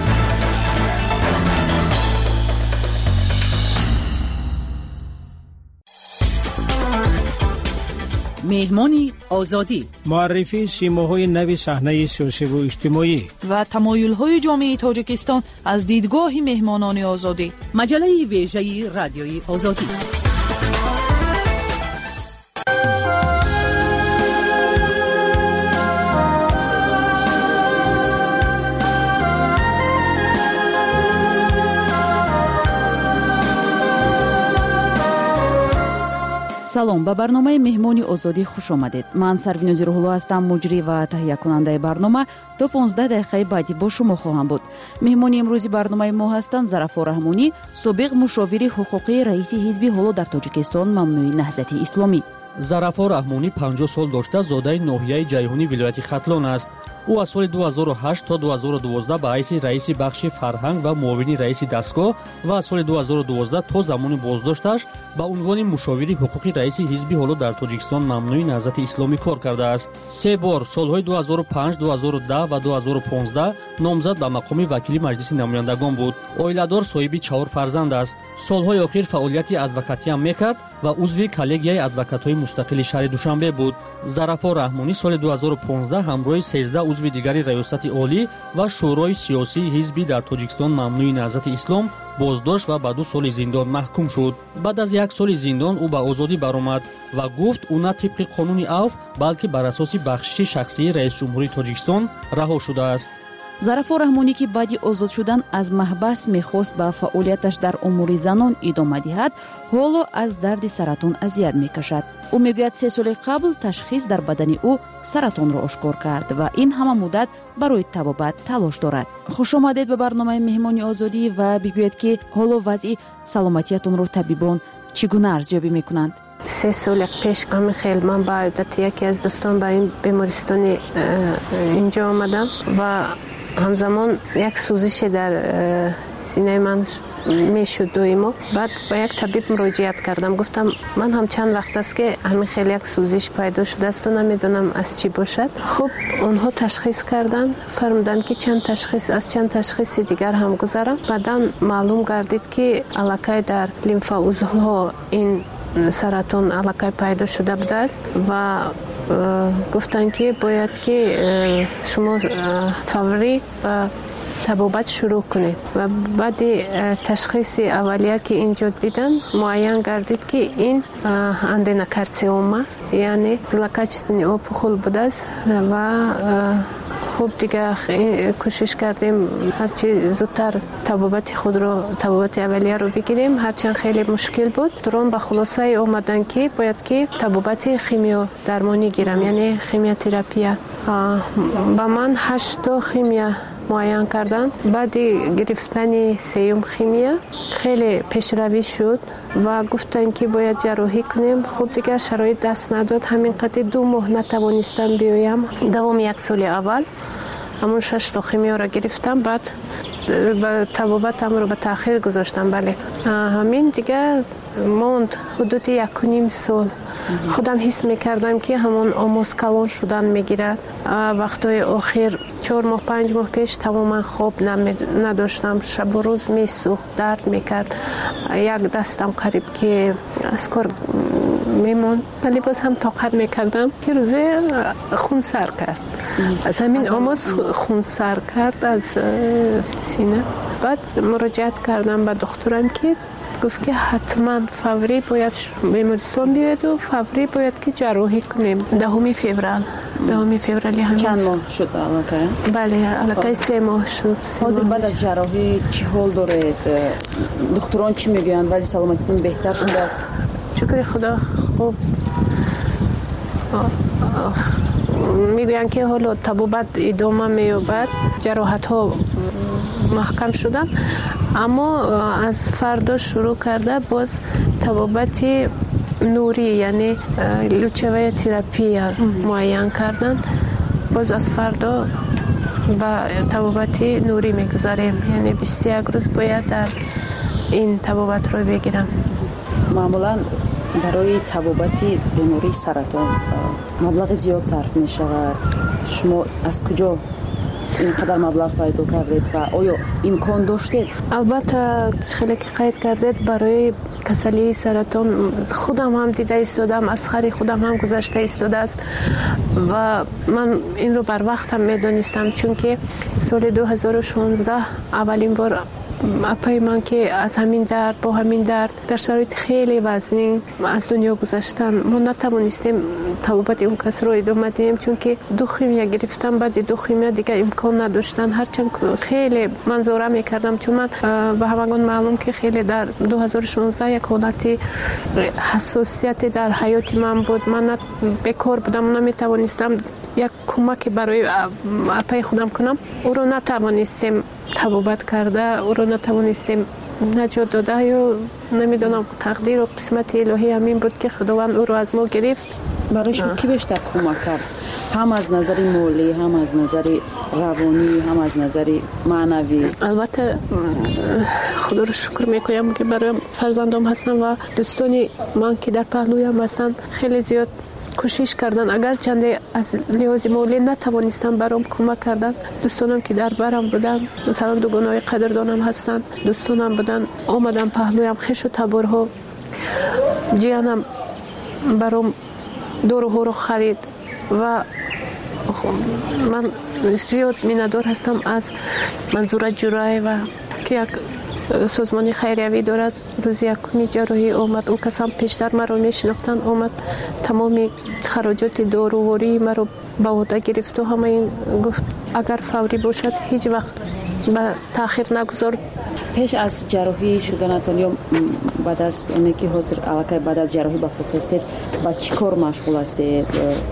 مهمانی آزادی، معرفی سیماهای نوی صحنه سیاسی و اجتماعی و تمایل‌های جامعه تاجیکستان از دیدگاه مهمانان آزادی. مجله ویژه رادیوی آزادی. салом, ба барномаи меҳмони озодӣ хуш омадед. ман сарвинӯзи рӯҳулло ҳастам, муҷрӣ ва таҳиякунандаи барнома. то понздаҳ дақиқаи баъдӣ бо шумо хоҳам буд. меҳмони имрӯзи барномаи мо ҳастанд Зарафор Раҳмонӣ, собиқ мушовири ҳуқуқии раиси ҳизби ҳоло дар Тоҷикистон мамнӯи Наҳзати Исломӣ. Зарафор Раҳмонӣ панҷоҳ сол дошта зодаи ноҳияи ҷайҳунӣ вилояти Хатлон аст. ӯ аз соли ду ҳазору ҳашт то ду ҳазору дувоздаҳ ба ҳайси раиси бахши фарҳанг ва муовини раиси дастгоҳ ва аз соли ду ҳазору дувоздаҳ то замони боздошташ ба унвони мушовири ҳуқуқи раиси ҳизби ҳоло дар Тоҷикистон мамнӯи Наҳзати Исломӣ кор кардааст. се бор солҳои ду ҳазору панҷ, ду ҳазору даҳ ва ду ҳазору понздаҳ номзад ба мақоми вакили маҷлиси намояндагон буд. Оиладор соҳиби чаҳор фарзанд аст. солҳои охир фаъолияти адвокатиам мекард ва узви коллегияи адвокатҳои мустақили шаҳри Душанбе буд. Зарафо Раҳмонӣ соли ду ҳазору понздаҳ ҳамроҳи сездаҳ узви дигари раёсати олӣ ва шӯрои сиёсии ҳизби дар Тоҷикистон мамнӯи Наҳзати Ислом боздошт ва ба ду соли зиндон маҳкум шуд. Баъд аз як соли зиндон ӯ ба озодӣ баромад ва гуфт ӯ на тибқи қонуни Авф, балки бар асоси бахшиши шахсии раисҷумҳурии Тоҷикистон раҳо шудааст. зарафо раҳмонӣ ки баъди озод шудан аз маҳбас мехост ба фаъолияташ дар умури занон идома диҳад, ҳоло аз дарди саратон азият мекашад. ӯ мегӯяд се соли қабл ташхис дар бадани ӯ саратонро ошкор кард ва ин ҳама муддат барои табобат талош дорад. хушомадед ба барномаи меҳмони озодӣ ва бигӯед ки ҳоло вазъи саломатиятонро табибон чӣ гуна арзёбӣ мекунанд? سه سال پیش همین خیلی من با عادت یکی از دوستان با این بیمارستانی اینجا آمدم و همزمان یک سوزش در سینه من میشد دویما. بعد با یک طبیب مراجعت کردم، گفتم من هم چند وقت است که همین خیلی یک سوزش پیدا شده است و نمیدونم از چی باشد. خب اونها تشخیص کردن، فرمودن که چند تشخیص از چند تشخیص دیگر هم گذارم. بعدا معلوم گردید که علاقه در لیمفا عضوها این سرطان علاقه پیدا شده بوده است و گفتن که باید که شما فوری و تبابت شروع کنید. و بعد تشخیص اولیه که اینجا دیدن معین گردید که این اندنوکارسینوما یعنی زلکاچستانی اوپخول بوده است و خوب دیگه کوشش کردیم هرچی زودتر تبابت خود رو تبابت اولیه رو بگیریم، هرچند خیلی مشکل بود. درون به خلاصه اومدن که باید که تبابت خیمیو درمانی گیرم، یعنی خیمیوتراپی. با من هشت تا خیمیا معین کردن. بعد گرفتن سیوم خیمیا خیلی پیشروی شد و گفتن که باید جراحی کنیم. خب دیگه شرایط دست نداد، همین قدر دو ماه نتوانستم بیایم. دوام یک سال اول همون شش تا خیمیا را گرفتم، بعد تبابتم رو به تأخیر گذاشتم. بله همین دیگه موند حدود یک و نیم سال. خودم حس میکردم که همون آموز کلان شدن میگیرد. وقتای آخر چهار ماه پنج ماه پیش تماما خواب نداشتم، شب و روز میسوخت، درد میکرد، یک دستم قریب که از کار میمون، ولی باز هم طاقت میکردم. که روزه خون سر کرد، از همین آموز خون سر کرد از سینه. بعد مراجعت کردم به دکترم که گفت که حتما فوری باید بیمارستان بیاید و فوری باید که جراحی کنیم. دهمی فوریه دهمی فوریه همین. چند ماه شد علاقه؟ بله علاقه سه ماه شد. حاضر بعد از جراحی چی حال دارید؟ دکتران چی میگویند؟ وضع سلامتیتون بهتر شده است؟ شکر خدا خوب. میگویند که حالا تبابت ادامه مییابد، جراحت ها محکم شدن، اما از فردا شروع کرده باز تبابت نوری یعنی لوچوه تراپی معین کردن. باز از فردا با تبابت نوری میگذاریم، یعنی بیست و یک روز باید در این تبابت رو بگیرم. معمولا برای تبابت بیماری سرطان مبلغ زیاد صرف می شود. شما از کجا اینقدر مبلغ پیدا کردید و آیا امکان داشتید؟ البته خیلی که قید کردید برای کسلی سرطان خودم هم دیده ایستادم، از خری خودم هم گذشته ایستاده است و من این رو بر وقت هم میدونستم، چون که سال دو هزار و شانزده اولین بار اپای من که از همین درد با همین درد در شرایط خیلی وزنی از دنیا گذشتن، ما نتوانستیم تبابت اون کس رو ادامه دهیم، چون که دو خیمیا گرفتم. بعد دو خیمیا دیگه امکان نداشتن، هرچند خیلی منظوره میکردم، چون من به همگان معلوم که خیلی در دو هزار و شانزده یک حالت حساسیت در حیات من بود. من بیکار بودم، نمیتوانستم یک کمک برای اپای خودم کنم. او رو نتوانستیم تبابت کرده، او رو نتوانستیم نجات داده، یا نمیدونم تقدیر و قسمت الهی همین بود که خداوند او رو از ما گرفت. برای شما کی بیشتر کمک کرد؟ هم از نظر مالی، هم از نظر روانی، هم از نظر معنوی؟ البته خدا رو شکر میکنم که برای فرزندم هستم و دوستانی من که در پهلویم هستن خیلی زیاد کوشش کردن، اگر چنده از لحاظ مالی نتوانستم برام کمک کردن. دوستانم که در برم بودن، مثلا دوگانای قدردانم هستن، دوستانم بودن آمدن پهلویم، خش و تبرها جیانم برام دورها رو خرید و من زیاد میندار هستم از منظور جرای و که یک سازمانی خیریوی دارد. روز یکمی جراحی آمد، او کسان پیشتر مرا میشناختن، آمد تمامی خراجات داروواری مرا به عهده گرفت و همه این گفت اگر فوری باشد هیچ وقت به تاخیر نگذار. پیش از جراحی شدنتان یا بعد از اونی که حاضر علاقه بعد از جراحی با خود هستید با چی کار مشغول هستید؟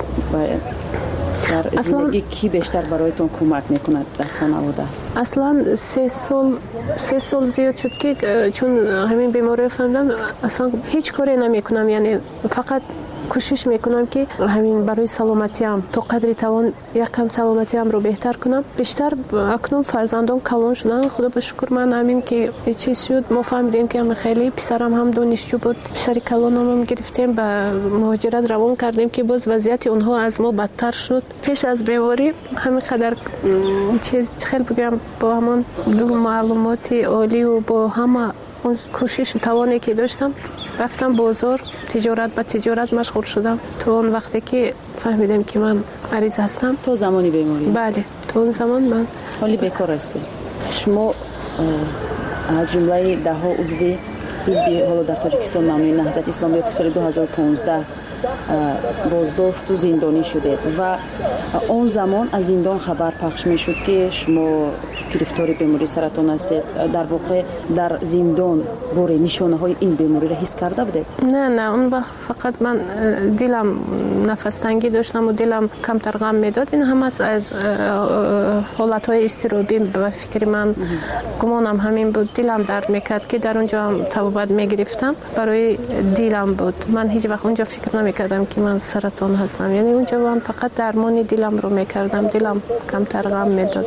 در زندگی کی بیشتر برایتون کمک میکند در خانواده؟ اصلا سه سال سه سال زیاد شد که چون همین بیماری فهمیدم اصلا هیچ کاری نمیکنم، یعنی فقط کوشش میکنم که همین برای سلامتیم تا قدری توان یکم سلامتیم رو بهتر کنم. بیشتر اکنون فرزندان کلان شدن، خدا به شکر. من همین که چیز شد ما فهمیدیم که هم خیلی پسرم هم دانشجو بود، پسری کلانم هم گرفتیم به مهاجرت روان کردیم که باز وضعیت اونها از ما بدتر شد. پیش از بیماری همین قدر چیز خیلی بگم با همون دو معلومات عالی و با همه اون کوشش و توانی که داشتم رفتم بازار، تجارت به تجارت مشغول شدم تا اون وقتی که فهمیدم که من مریض هستم. تو زمانی بیماری؟ بله، تو اون زمان من حالی بیکار هستم. شما از جمله ده ها عضو حزبی حالا در تاجیکستان نامی نهضت اسلامی سال دو هزار و پانزده بازداشت و زندانی شده و اون زمان از زندان خبر پخش می شد که شما گرفتار بیماری سرطان هستید. در واقع در زندان باره نشانه های این بیماری را حس کرده بوده؟ نه نه، اون وقت فقط من دلم نفس تنگی داشتم و دلم کمتر غم میداد. این هم از از حالت های اضطرابی به فکر من گمانم همین بود. دلم درد میکرد که در اونجا هم تبابت میگرفتم، برای دلم بود. من هیچ وقت اونجا فکر نمیکردم که من سرطان هستم، یعنی اونجا من فقط درمان دلم رو میکردم، دلم کمتر غم میداد.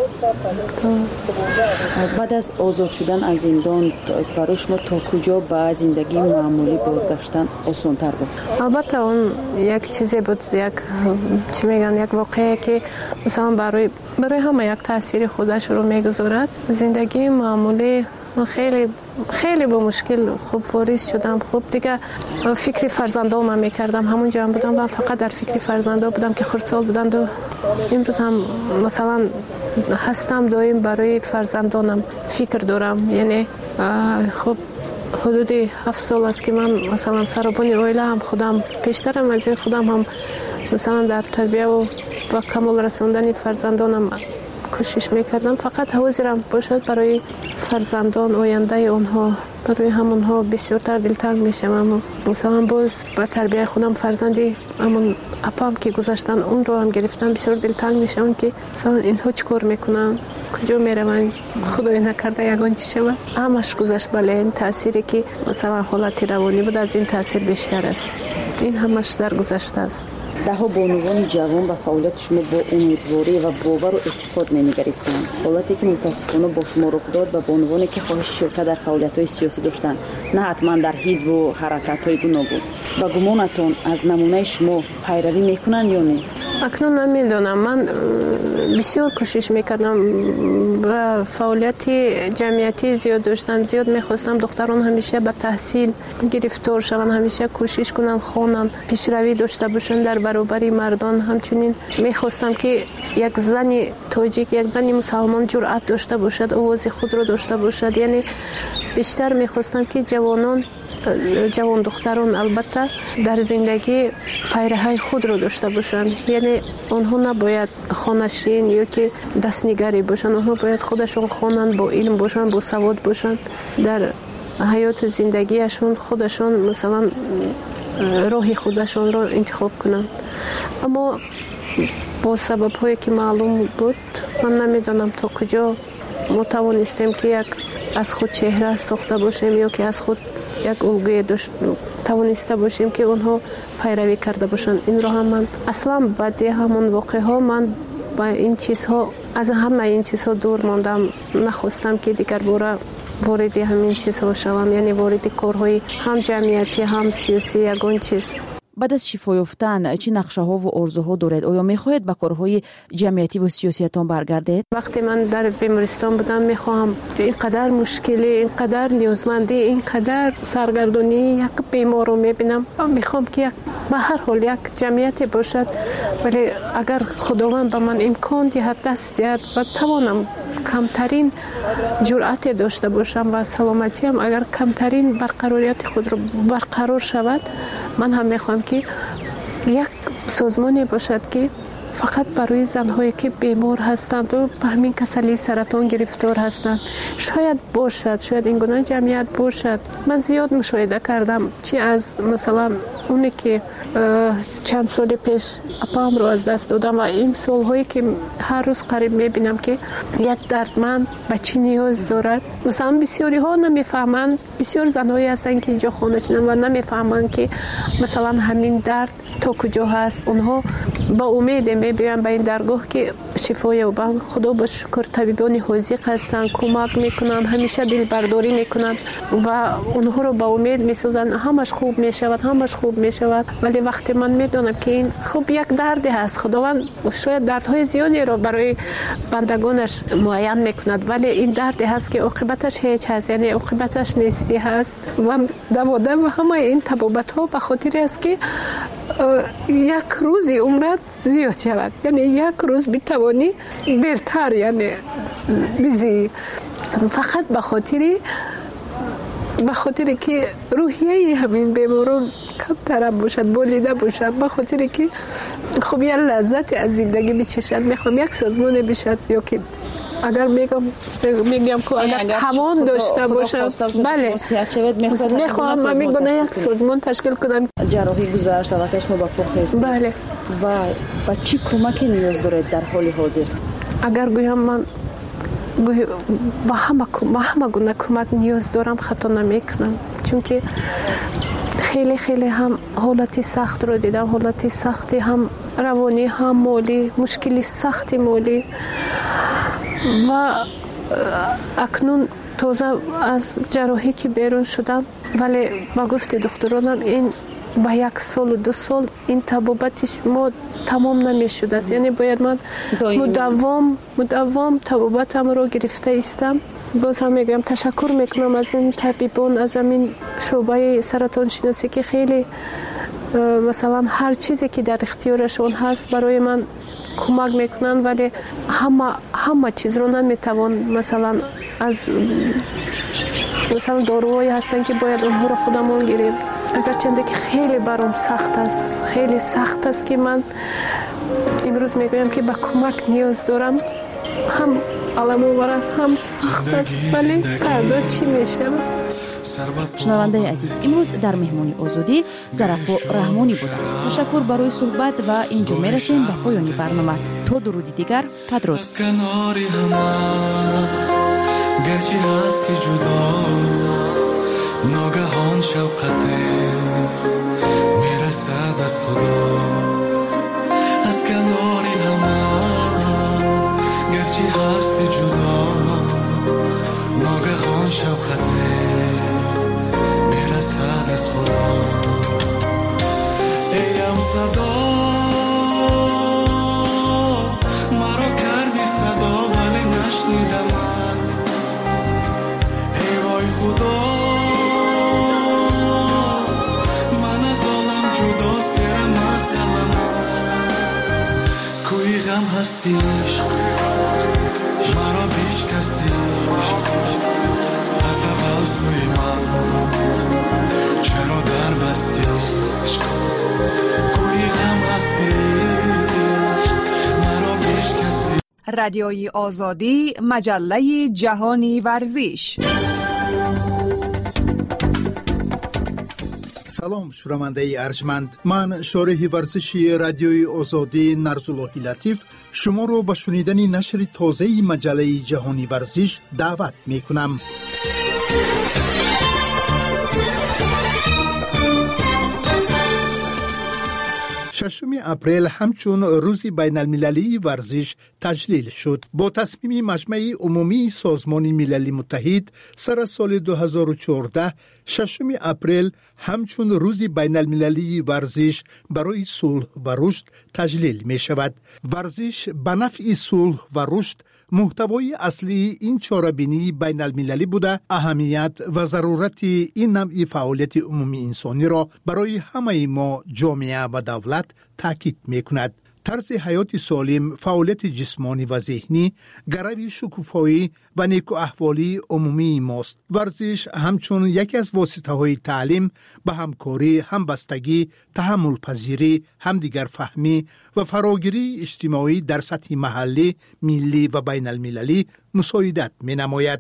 بعد از آزاد شدن از زندان برای شما تا کجا به زندگی معمولی بازگشتن آسان‌تر بود؟ البته اون یک چیزی بود، یک چی میگن، یک واقعه که مثلا برای برای همه یک تاثیر خودش رو میگذارد. زندگی معمولی من خیلی خیلی با مشکل خوب واریز شدم. خوب دیگه فکر فرزندانم میکردم، همونجا هم بودم و فقط در فکر فرزندان بودم که خردسال بودند و امروز هم مثلا هستم دائم برای فرزندانم فکر دارم. یعنی خب حدود هفت سال است که من مثلا سربان عائله هم خودم پیشترم از این خودم هم مثلا در تربیه و با کمال رساندن فرزندانم کوشش میکردم. فقط حاضرم باشد برای فرزندان، آینده اونها، برای همونها بسیارتر دلتنگ میشم. اما مثلا باز با تربیه خودم فرزندی همون اپام که گذاشتن اون رو هم گرفتم، بسیار دلتنگ میشم که مثلا اینها چیکار میکنن، کجا میروند، خدای نکرده یگان چی شود. همش گذشت. بله، این تأثیری که مثلا حالت روانی بود از این تأثیر بیشتر است. این همش در گذشته است. ده ها بانوان جوان و فعالیت شما با امیدواری و باور و اعتقاد نمیگریستند، حالتی که متاسفانه با شما رخ داد و بانوانی که خواهش شرکت در فعالیت‌های سیاسی داشتند، نه حتما در حزب و حرکت‌های گوناگون. و گمانتان از نمونه شما پیروی میکنند یا نه؟ اکنون نمیدونم. من بسیار کوشش میکردم و فعالیت جمعیتی زیاد داشتم، زیاد میخواستم دختران همیشه به تحصیل گرفتار شوند، همیشه کوشش کنن خوانن، پیشروی داشته باشن در برابر مردان. همچنین میخواستم که یک زن تاجیک، یک زن مسلمان جرأت داشته باشد، آواز خود رو داشته باشد. یعنی بیشتر میخواستم که جوانان جوان دختران البته در زندگی پیرهای خود رو داشته باشند. یعنی آنها نباید خانشین یا که دستنگری باشند، آنها باید خودشون خوانند، با علم باشند، با سواد باشند، در حیات زندگیشون خودشون مثلا راه خودشون رو انتخاب کنند. اما با سبب هایی که معلوم بود من نمیدونم تا کجا ما توانستیم که یک از خود چهره ساخته باشیم یا که از خود یک الگوی داشت توانسته باشیم که اونها پیروی کرده باشند. این رو هم من اصلا بعد همون واقعه ها من با این چیزها از همه این چیزها دور ماندم، نخواستم که دیگر باره وارد همین چیزها شوم، یعنی وارد کارهای هم جمعیتی هم سیاسی یگان چیز. بعد از شفا یافتن چه نقشه‌ها و آرزوها دارید؟ آیا می‌خواهید به کارهای جمعیتی و سیاسیتان برگردید؟ وقتی من در بیمارستان بودم می‌خواهم اینقدر مشکلی، اینقدر نیازمندی، اینقدر سرگردانی یک بیمار رو می‌بینم، می‌خوام که یک به هر حال یک جمعیتی باشد، ولی اگر خداوند به من امکان دهد، دست دهد و توانم کمترین جرأت داشته باشم و سلامتیم اگر کمترین برقراریت خود رو برقرار شود، من هم میخوام که یک سازمانی باشد که فقط برای زنهایی که بیمار هستند و به همین کسلی سرطان گرفتار هستند شاید باشد، شاید این گونه جمعیت باشد. من زیاد مشاهده کردم چی از مثلا اونی که چند سال پیش اپام رو از دست دادم و این سالهایی که هر روز قریب میبینم که یک دردمند به چی نیاز دارد. مثلا بسیاری ها نمیفهمند، بسیار زنهایی هستند که اینجا خانه شدن و نمیفهمند که مثلا همین درد تا کجا هست. اونها با امید میبینن به این درگاه که شفای یابند. خدا با شکر طبیبان حاذق هستند، کمک میکنن، همیشه دل برداری میکنن و اونها رو با امید میسازن همش خوب میشود، همش خوب میشود. ولی وقتی من میدونم که این خوب یک دردی هست، خداوند شاید دردهای زیادی رو برای بندگانش معین میکند، ولی این دردی هست که عاقبتش هیچ هست، یعنی عاقبتش نیستی هست و دوادم و همه این تبابت ها به خاطر است که یک روزی عمرت زیاد شود، یعنی یک روز بتوانی بهتر یعنی بزی، فقط به خاطر به خاطر که روحیه همین بیماران کمتر باشد، بولیده باشد، به خاطر که خب یه لذت از زندگی بچشد. میخوام یک سازمان بشد یا که اگر میگم میگم که اگر توان داشته باشم، بله میخوام من میگم یک سازمان تشکیل کنم. جراحی گذشت و شما با پخست، بله، و با چی کمکی نیاز دارید در حال حاضر؟ اگر گویم من با همه با همه گونه کمک نیاز دارم خطا نمیکنم، چون که خیلی خیلی هم حالتی سخت رو دیدم، حالتی سختی هم روانی هم مالی، مشکلی سختی مالی و اکنون تازه از جراحی که بیرون شدم، ولی با گفت دکترانم این با یک سال و دو سال این طبابتش ما تمام نمیشد است، یعنی باید من مداوم مداوم طبابتم رو گرفته استم. باز هم میگم تشکر میکنم از این طبیبان، از این شعبه سرطان شناسی که خیلی مثلا هر چیزی که در اختیارشون هست برای من کمک میکنن، ولی همه همه چیز رو نمیتوان مثلا از مثلا داروهایی هستن که باید اونها رو خودمون گیریم، اگرچه که خیلی برام سخت است، خیلی سخت است که من امروز میگویم که به کمک نیاز دارم. هم علم‌آور است، هم سخت است، ولی فردا چی میشه؟ شنونده عزیز، امروز در مهمانی آزادی ظرفا رحمانی بودند. تشکر برای صحبت و اینجا میرسیم به پایان برنامه. تا درودی دیگر، بدرود. گرچه هستی جدا ناگهان شوقته میرسد از خدا از کناری همه. گرچه هستی جدا ناگهان شوقته میرسد از خدا. ایم صدا مرا کردی صدا ولی نشنیدم خدا. من از عالم جداست یه مسئله کوی غم هستی عشق مرا بشکستی از اول سوی من چرا در بستی عشق کوی غم هستی مرا بشکستی. رادیوی آزادی، مجله جهانی ورزش. سلام شنونده ارجمند، من شارح ورزشی رادیوی آزادی نرزاللهی لطیف شما رو به شنیدن نشر تازه مجله جهانی ورزش دعوت می کنم. ششم اپریل همچون روز بین المللی ورزش تجلیل شد. با تصمیم مجمع عمومی سازمان ملل متحد سر سال دو هزار و چهارده ششم اپریل همچون روز بین المللی ورزش برای صلح و رشد تجلیل می شود. ورزش به نفع صلح و رشد محتوای اصلی این چاره‌بینی بین المللی بوده، اهمیت و ضرورت این نوع فعالیت عمومی انسانی را برای همه ما جامعه و دولت تاکید می کند. طرز حیات سالم، فعالیت جسمانی و ذهنی، گروی شکوفایی و نیک و احوالی عمومی ماست. ورزش همچون یکی از واسطه های تعلیم به همکاری، همبستگی، تحمل پذیری، همدیگر فهمی و فراگیری اجتماعی در سطح محلی، ملی و بین المللی مساعدت می نماید.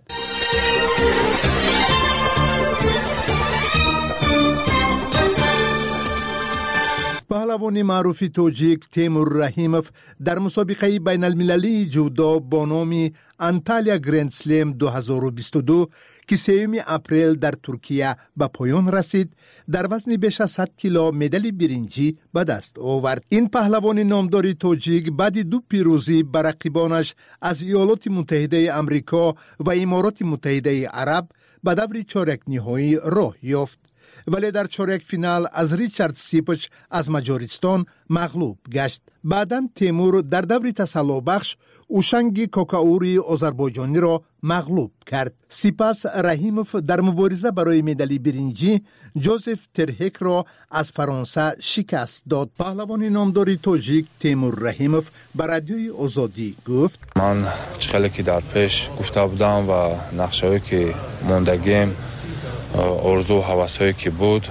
پهلوان معروف توجیک تیمور رحیموف در مسابقه بین المللی جودو با نام انتالیا گرند سلم دو هزار و بیست و دو که سوم اپریل در ترکیه به پایان رسید، در وزن بیش از صد کیلو مدال برنجی به دست آورد. این پهلوان نامدار توجیک بعد دو پیروزی بر رقیبانش از ایالات متحده آمریکا و امارات متحده عرب به دور چهارک نهایی راه یافت، ولی در چهارک فینال از ریچارد سیپچ از مجارستان مغلوب گشت. بعداً تیمور در دور تسلا بخش اوشنگ کوکاوری آذربایجانی را مغلوب کرد. سپس رحیموف در مبارزه برای مدال برنجی جوزف ترهک را از فرانسه شکست داد. پهلوان نامدار توجیک تیمور رحیموف به رادیوی آزادی گفت: من چخلی که در پیش گفته بودم و نقشه‌ای که موندگیم، آرزو و هوس‌هایی که بود،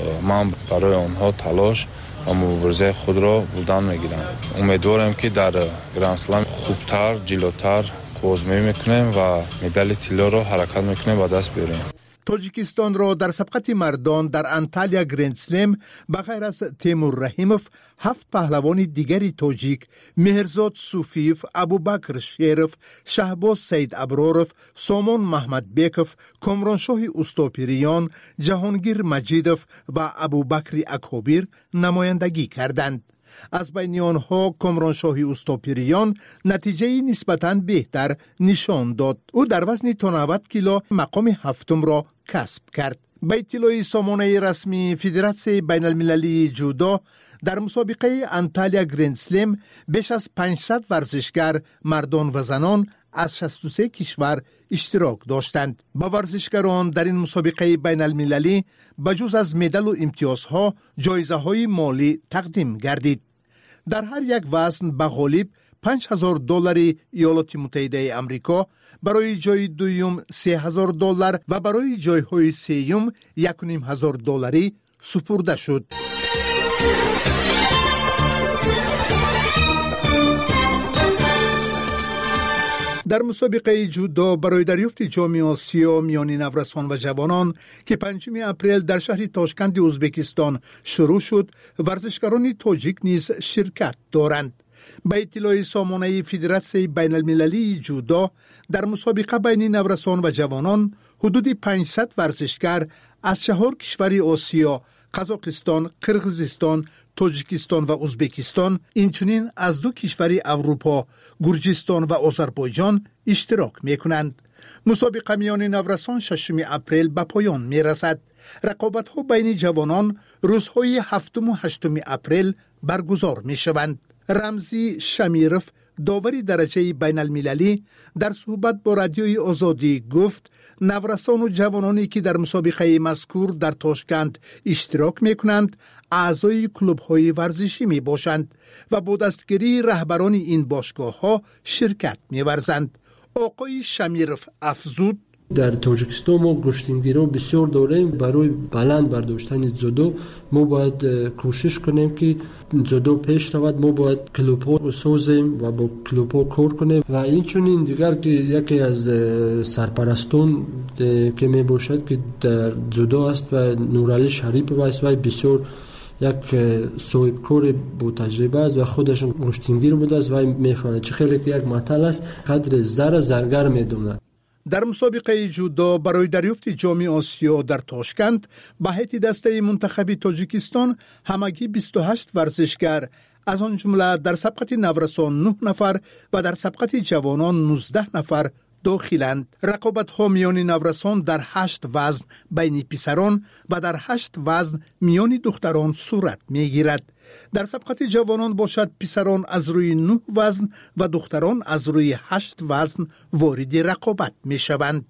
من برای آنها تلاش و مبارزه خود را بودن میگیرم. امیدوارم که در گرند اسلم خوبتر، جلوتر قوزمی میکنیم و مدال طلا را حرکت میکنیم و دست بیاریم. تاجیکستان را در سبقت مردان در انتالیا گرند سلم به غیر از تیمور رحیموف هفت پهلوان دیگری تاجیک، مهرزاد صوفیف، ابوبکر شیرف، شهباز سید ابراروف، سامان محمد بیکوف، کامرانشاه اوستاپیریان، جهانگیر مجیدوف و ابوبکر اکابیر نمایندگی کردند. از بین آنها کامرانشاه اوستاپیریان نتیجه نسبتاً بهتر نشان داد. او در وزن تا نود کیلو مقام هفتم را کسب کرد. به اطلاع سامانه رسمی فدراسیون بین المللی جودو، در مسابقه انتالیا گرند سلم بیش از پانصد ورزشگر مردان و زنان از شصت و سه کشور اشتراک داشتند. با ورزشگران در این مسابقه بین المللی بجز از مدال و امتیازها جایزه های مالی تقدیم گردید. در هر یک وزن به غالب پنج هزار دلار ایالات متحده آمریکا، برای جای دوم سه هزار دلار و برای جایهای سوم یک و نیم هزار دلاری سپرده شد. در مسابقه جودو برای دریافت جام آسیا میان نورسان و جوانان که پنجم اپریل در شهر تاشکند ازبکستان شروع شد، ورزشکاران تاجیک نیز شرکت دارند. به اطلاع سامانه فدراسیون بین المللی جودو، در مسابقه بین نورسان و جوانان حدود پانصد ورزشگر از چهار کشور آسیا، قزاقستان، قرقیزستان، تاجیکستان و ازبکستان، اینچنین از دو کشور اروپا، گرجستان و آذربایجان اشتراک می‌کنند. مسابقه میان نورسان ششم اپریل به پایان می‌رسد. رقابت‌ها بین جوانان روزهای هفتم و هشتم اپریل برگزار می‌شوند. رمزی شمیرف، داوری درجه بین المللی، در صحبت با رادیوی آزادی گفت نورسان و جوانانی که در مسابقه مذکور در تاشکند اشتراک می کنند اعضای کلوب های ورزشی می باشند و با دستگیری رهبران این باشگاه ها شرکت می ورزند. آقای شمیرف افزود: در تاجیکستان ما گشتنگیرا بسیار داریم. برای بلند برداشتن جودو ما باید کوشش کنیم که جودو پیش رود. ما باید کلوپا سازیم و با کلوپا کار کنیم و این چنین دیگر که یکی از سرپرستان که می باشد که در جودو است و نورعلی شریف است و بسیار یک صاحب کار با تجربه است و خودش گشتنگیر بوده است و میفهمد چه خیلی که یک مطل است قدر زر زرگر میدوند. در مسابقه جودو برای دریافت جام آسیا در تاشکند به هیئت دسته منتخب تاجیکستان همگی بیست و هشت ورزشگر، از آن جمله در سبقت نورسان نه نفر و در سبقت جوانان نوزده نفر داخلند. رقابت‌ها میان نورسان در هشت وزن بین پسران و در هشت وزن میان دختران صورت میگیرد. در سبقت جوانان باشد پسران از روی نه وزن و دختران از روی هشت وزن وارد رقابت میشوند.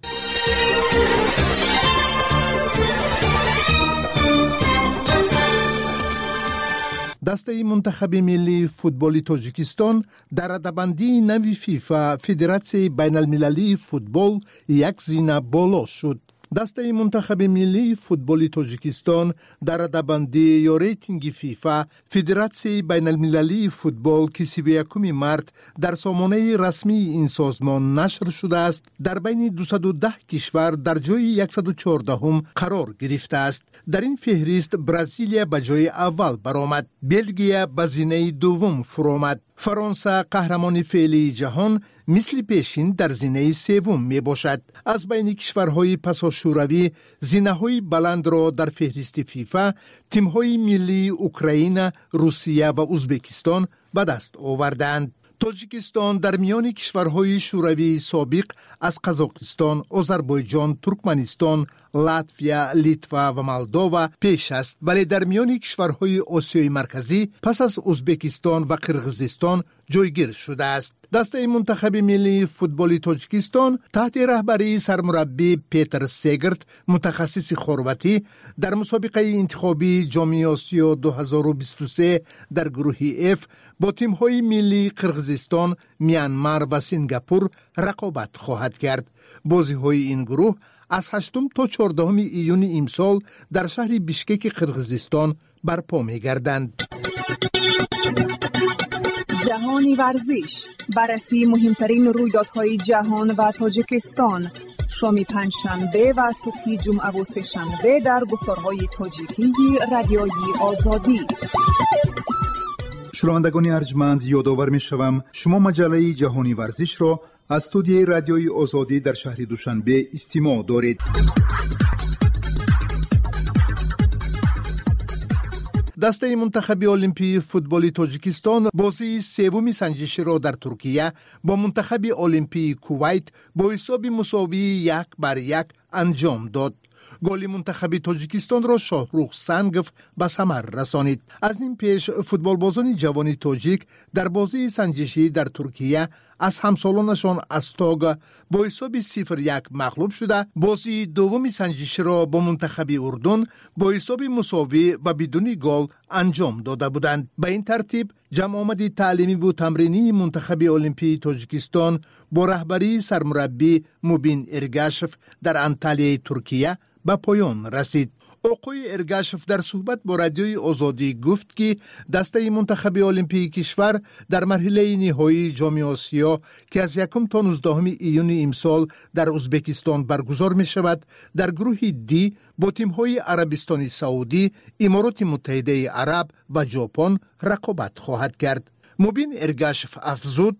دسته منتخب ملی فوتبال تاجیکستان در رده‌بندی نوی فیفا فدراسیون بین المللی فوتبال یک زینه بالا شد. دسته منتخب ملی فوتبال تاجیکستان در رده‌بندی یا ریتینگ فیفا فدراسیون بین المللی فوتبال که سی و یکم مارس در سامانه رسمی این سازمان نشر شده است در بین دویست و ده کشور در جای صد و چهارده قرار گرفته است. در این فهرست برزیلیا به جای اول برآمد، بلژیک به زینه دوم فرآمد، فرانسه قهرمان فعلی جهان مثل پیشین در زینه سوم می باشد. از بین کشورهای پساشوروی زینه‌های بلند را در فهرست فیفا تیم‌های ملی اوکراین، روسیه و ازبکستان به دست آوردند. تاجیکستان در میان کشورهای شوروی سابق از قزاقستان، آذربایجان، ترکمنستان، لاتویا، لیتوا و مولداوا پیش است، ولی در میان کشورهای آسیای مرکزی پس از ازبکستان و قرقیزستان جایگیر شده است. دسته منتخب ملی فوتبال تاجیکستان تحت رهبری سرمربی پیتر سگرت متخصص خرواتی در مسابقه انتخابی جام آسیا دو هزار و بیست و سه در گروه اف با تیم‌های ملی قرقیزستان، میانمار و سنگاپور رقابت خواهد کرد. بازی‌های این گروه از هشتم تا چهاردهم ایون امسال در شهر بیشکک قرقیزستان برپا می‌گردند. جهانی ورزش، بررسی مهمترین رویدادهای جهان و تاجیکستان، شام پنجشنبه و صبح جمعه و سه‌شنبه در گفتارهای تاجیکی رادیویی آزادی. شنوندگان ارجمند، یادآور می‌شوم شما مجله جهانی ورزش را از استودیوی رادیویی آزادی در شهر دوشنبه استماع دارید. دسته منتخب المپی فوتبال تاجیکستان بازی سوم سنجشی را در ترکیه با منتخب المپی کویت با حساب مساوی یک بر یک انجام داد. گل منتخب تاجیکستان را شاهروخ سنگف به ثمر رسانید. از این پیش فوتبالبازان جوان تاجیک در بازی سنجشی در ترکیه از همسالانشان استاگ با حساب صفر یک مغلوب شده، بازی دوم سنجشی را با منتخب اردن با حساب مساوی و بدون گل انجام داده بودند. به این ترتیب جمع آمد تعلیمی و تمرینی منتخب المپی تاجیکستان با رهبری سرمربی موبین ارگاشف در انتالیای ترکیه به پایان رسید. آقای ارگاشف در صحبت با رادیوی آزادی گفت که دسته منتخب المپی کشور در مرحله نهایی جام آسیا که از یکم تا نوزدهم ایون امسال در ازبکستان برگزار می شود در گروه دی با تیم‌های عربستان سعودی، امارات متحده عرب و ژاپن رقابت خواهد کرد. موبین ارگاشف افزود: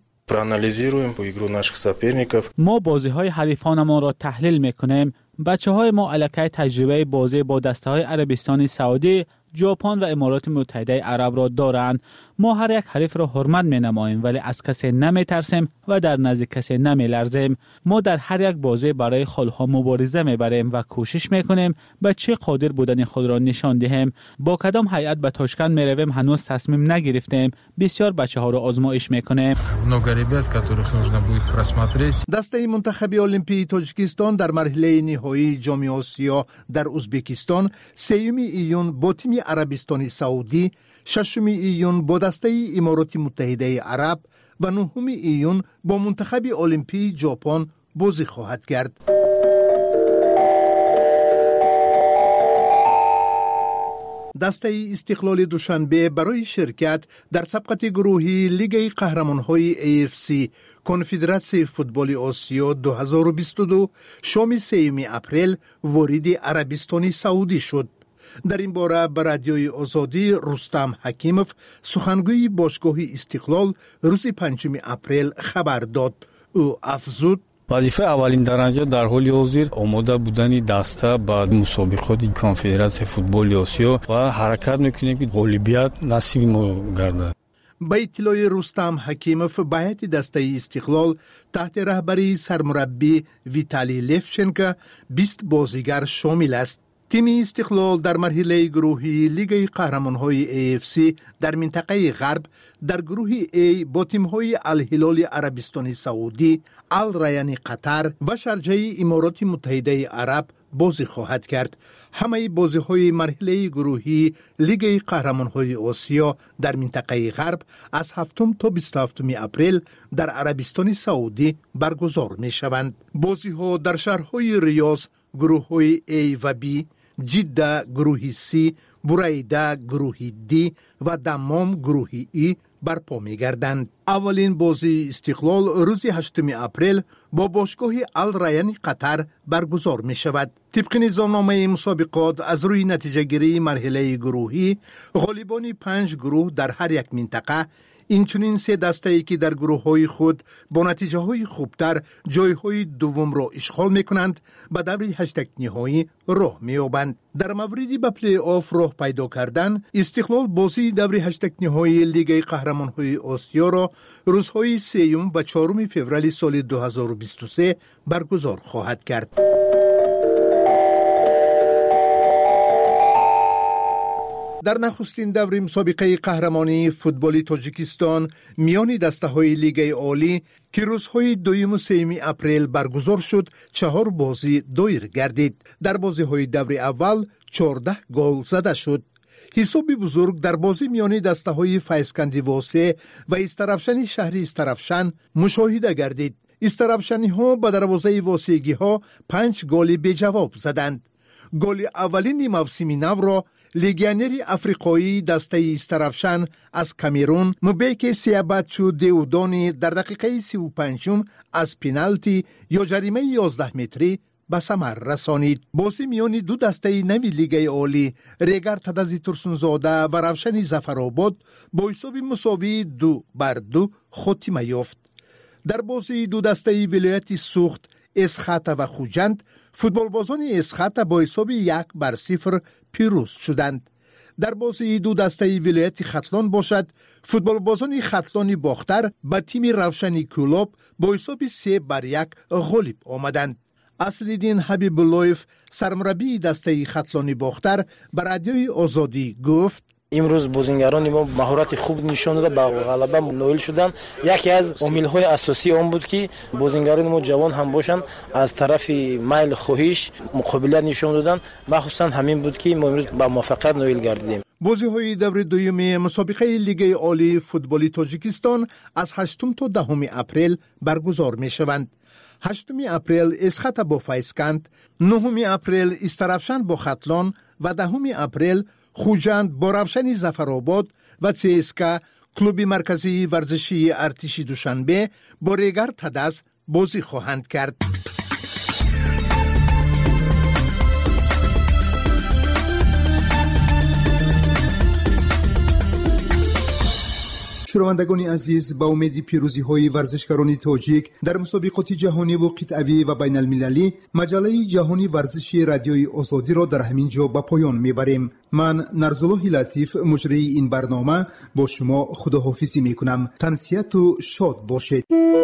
ما بازی‌های حریفانمان را تحلیل می‌کنیم. بچه‌های ما علاقه تجربه بازی با دسته‌های عربستان سعودی، ژاپن و امارات متحده عرب را دارند. ما هر یک حریف را حرمت می‌نماییم ولی از کسی نمی‌ترسیم و در نزد کسی نمی‌لرزیم. ما در هر یک بازی برای خالها مبارزه می‌بریم و کوشش می‌کنیم به چه قادر بودن خود را نشان دهیم. با کدام هیئت به تاشکند می‌رویم هنوز تصمیم نگرفتیم. بسیار بچه‌ها را آزمایش می‌کنیم. دسته منتخب المپی تاجیکستان در مرحله نهایی جام آسیا در ازبکستان سوم ایون با تیم عربستان سعودی، ششم ایون با دسته امارات متحده عرب و نهم ایون با منتخب المپی ژاپن بازی خواهد کرد. دسته استقلال دوشنبه برای شرکت در سبقت گروهی لیگ قهرمان‌های ای اف سی کنفدراسیون فوتبال آسیا دو هزار و بیست و دو شام سوم اپریل وارد عربستان سعودی شد. در این باره به رادیوی آزادی رستم حکیموف سخنگوی باشگاه استقلال روز پنجم اپریل خبر داد. او افزود: وظیفه اولین درجه در حال حاضر آماده بودن دسته با مسابقات کنفدراسیون فوتبال آسیا و حرکت میکنیم که غالبیت نصیب ما گردد. به اطلاع رستم حکیموف به هیئت دسته استقلال تحت رهبری سرمربی ویتالی لفچنکو بیست بازیگر شامل است. تیم استقلال در مرحله گروهی لیگ قهرمان‌های ای اف سی در منطقه غرب در گروه ای با تیم‌های الهلال عربستان سعودی، الریان قطر و شارجه امارات متحده عرب بازی خواهد کرد. همه بازی‌های مرحله گروهی لیگ قهرمان‌های آسیا در منطقه غرب از هفتم تا بیست و هفتم اپریل در عربستان سعودی برگزار می‌شوند. بازی‌ها در شهرهای ریاض گروه‌های A و B، جده گروه C، بریده گروه D و دمام گروه E برپا می‌گردند. اولین بازی استقلال روز هشتم اپریل با باشگاه الریان قطر برگزار می شود. طبق نظامنامه مسابقات از روی نتیجه گیری مرحله گروهی، غالبان پنج گروه در هر یک منطقه، اینچنین سه دسته ای که در گروه های خود با نتیجه های خوبتر جای های دوم را اشغال می کنند به دور هشتگ نهایی راه می یابند. در موردی به پلی آف راه پیدا کردن، استقلال بازی دور هشتگ نهایی لیگ قهرمان های آسیا را روزهای سیوم و چهارم فوریه سال دو هزار و بیست و سه برگزار خواهد کرد. در نخستین دور مسابقه قهرمانی فوتبالی تاجیکستان میان دسته‌های لیگ عالی که روزهای دوم و سوم اپریل برگزار شد، چهار بازی دایر گردید. در بازی‌های دور اول چهارده گل زده شد. حساب بزرگ در بازی میان دسته‌های فیضکندی واسه و استرافشن شهری استرافشن مشاهده گردید. استرافشنی‌ها به دروازه واسگی‌ها پنج گل به جواب زدند. گل اولین موسم نو را لیگیانر افریقایی دسته استرافشن از کامرون مبیک سیاباتچو دیودانی در دقیقه سی و پنجم از پنالتی یا جریمه یازده متری به ثمر رسانید. بازی میان دو دسته نوی لیگ عالی ریگر تدزی ترسونزاده و روشن ظفرآباد با حساب مساوی دو بر دو خاتمه یافت. در بازی دو دسته ولایت سوخت اسخاته و خوجند، فوتبالبازان اسخاته با حساب یک بر صفر پیروز شدند. در بازی دو دسته ولایت ختلان باشد، فوتبالبازان ختلانی باختر به تیم روشنی کلوب با حساب سه بر یک غالب آمدند. اصلالدین حبیب اللهیف سرمربی دسته ختلانی باختر به رادیوی آزادی گفت: امروز بازیگران ما مهارت خوب نشان داده، به غلبه نائل شدند. یکی از عامل‌های اساسی آن بود که بازیگران ما جوان هم باشند، از طرف میل خواهش مقابله نشان دادن. مخصوصا همین بود که ما امروز به موفقیت نائل گردیدیم. بازی‌های دور دوم مسابقه لیگ عالی فوتبالی تاجیکستان از هشتم تا دهم اپریل برگزار می‌شوند. هشتم اپریل اسخاته با فیضکند، نهم اپریل استرافشن با ختلان و دهم اپریل خوجند با روشن ظفرآباد و سیسکا کلوب مرکزی ورزشی ارتش دوشنبه با ریگر تدز بازی خواهند کرد. شنوندگان عزیز، با امید پیروزی های ورزشکاران تاجیک در مسابقات جهانی و قطعی و بین المللی، مجله جهانی ورزشی رادیوی آزادی را در همین جا به پایان میبریم. من نرزالله لطیف مجری این برنامه با شما خداحافظی میکنم. تنسیت و شاد باشید.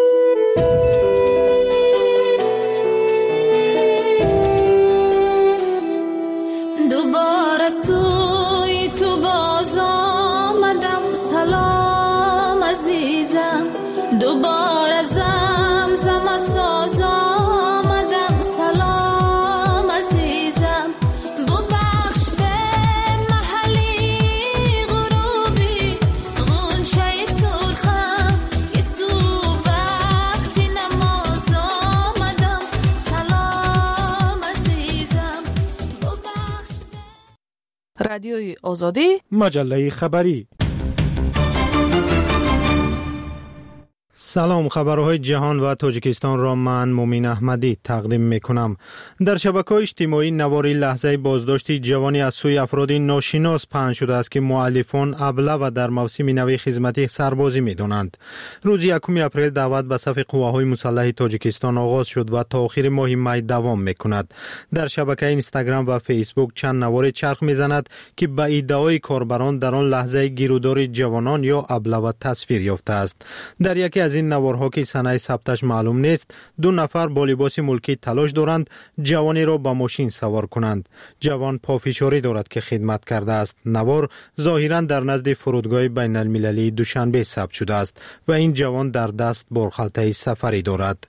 دوباره سوی تو باز آمدم، سلام عزیزم. دوباره زمزم ساز آمدم، سلام عزیزم. ببخش به محلی غروبی غنچه سرخم که صبح وقتی نماز آمدم، سلام عزیزم. ببخش. رادیوی آزادی، مجله خبری. سلام، خبرهای جهان و تاجیکستان را من مومین احمدی تقدیم می کنم. در شبکه‌های اجتماعی نواری لحظه بازداشت جوانی از سوی افراد ناشناس پخش شده است که مؤلفان ابله و در موسم نوی خدمتی سربازی می دانند. روز یکم اپریل دعوت به صف قواهای مسلح تاجیکستان آغاز شد و تا آخر ماه می دوام می کند. در شبکه اینستاگرام و فیسبوک چند نوار چرخ می زند که به ادعای کاربران در آن لحظه گیرودار جوانان یا ابله تصویر یافته است. در یکی از این نوارها که سنه ثبتش معلوم نیست، دو نفر با لباس ملکی تلاش دارند جوانی را به ماشین سوار کنند. جوان پافشاری دارد که خدمت کرده است. نوار ظاهرا در نزد فرودگاه بین المللی دوشنبه ثبت شده است و این جوان در دست بارخلطه سفری دارد.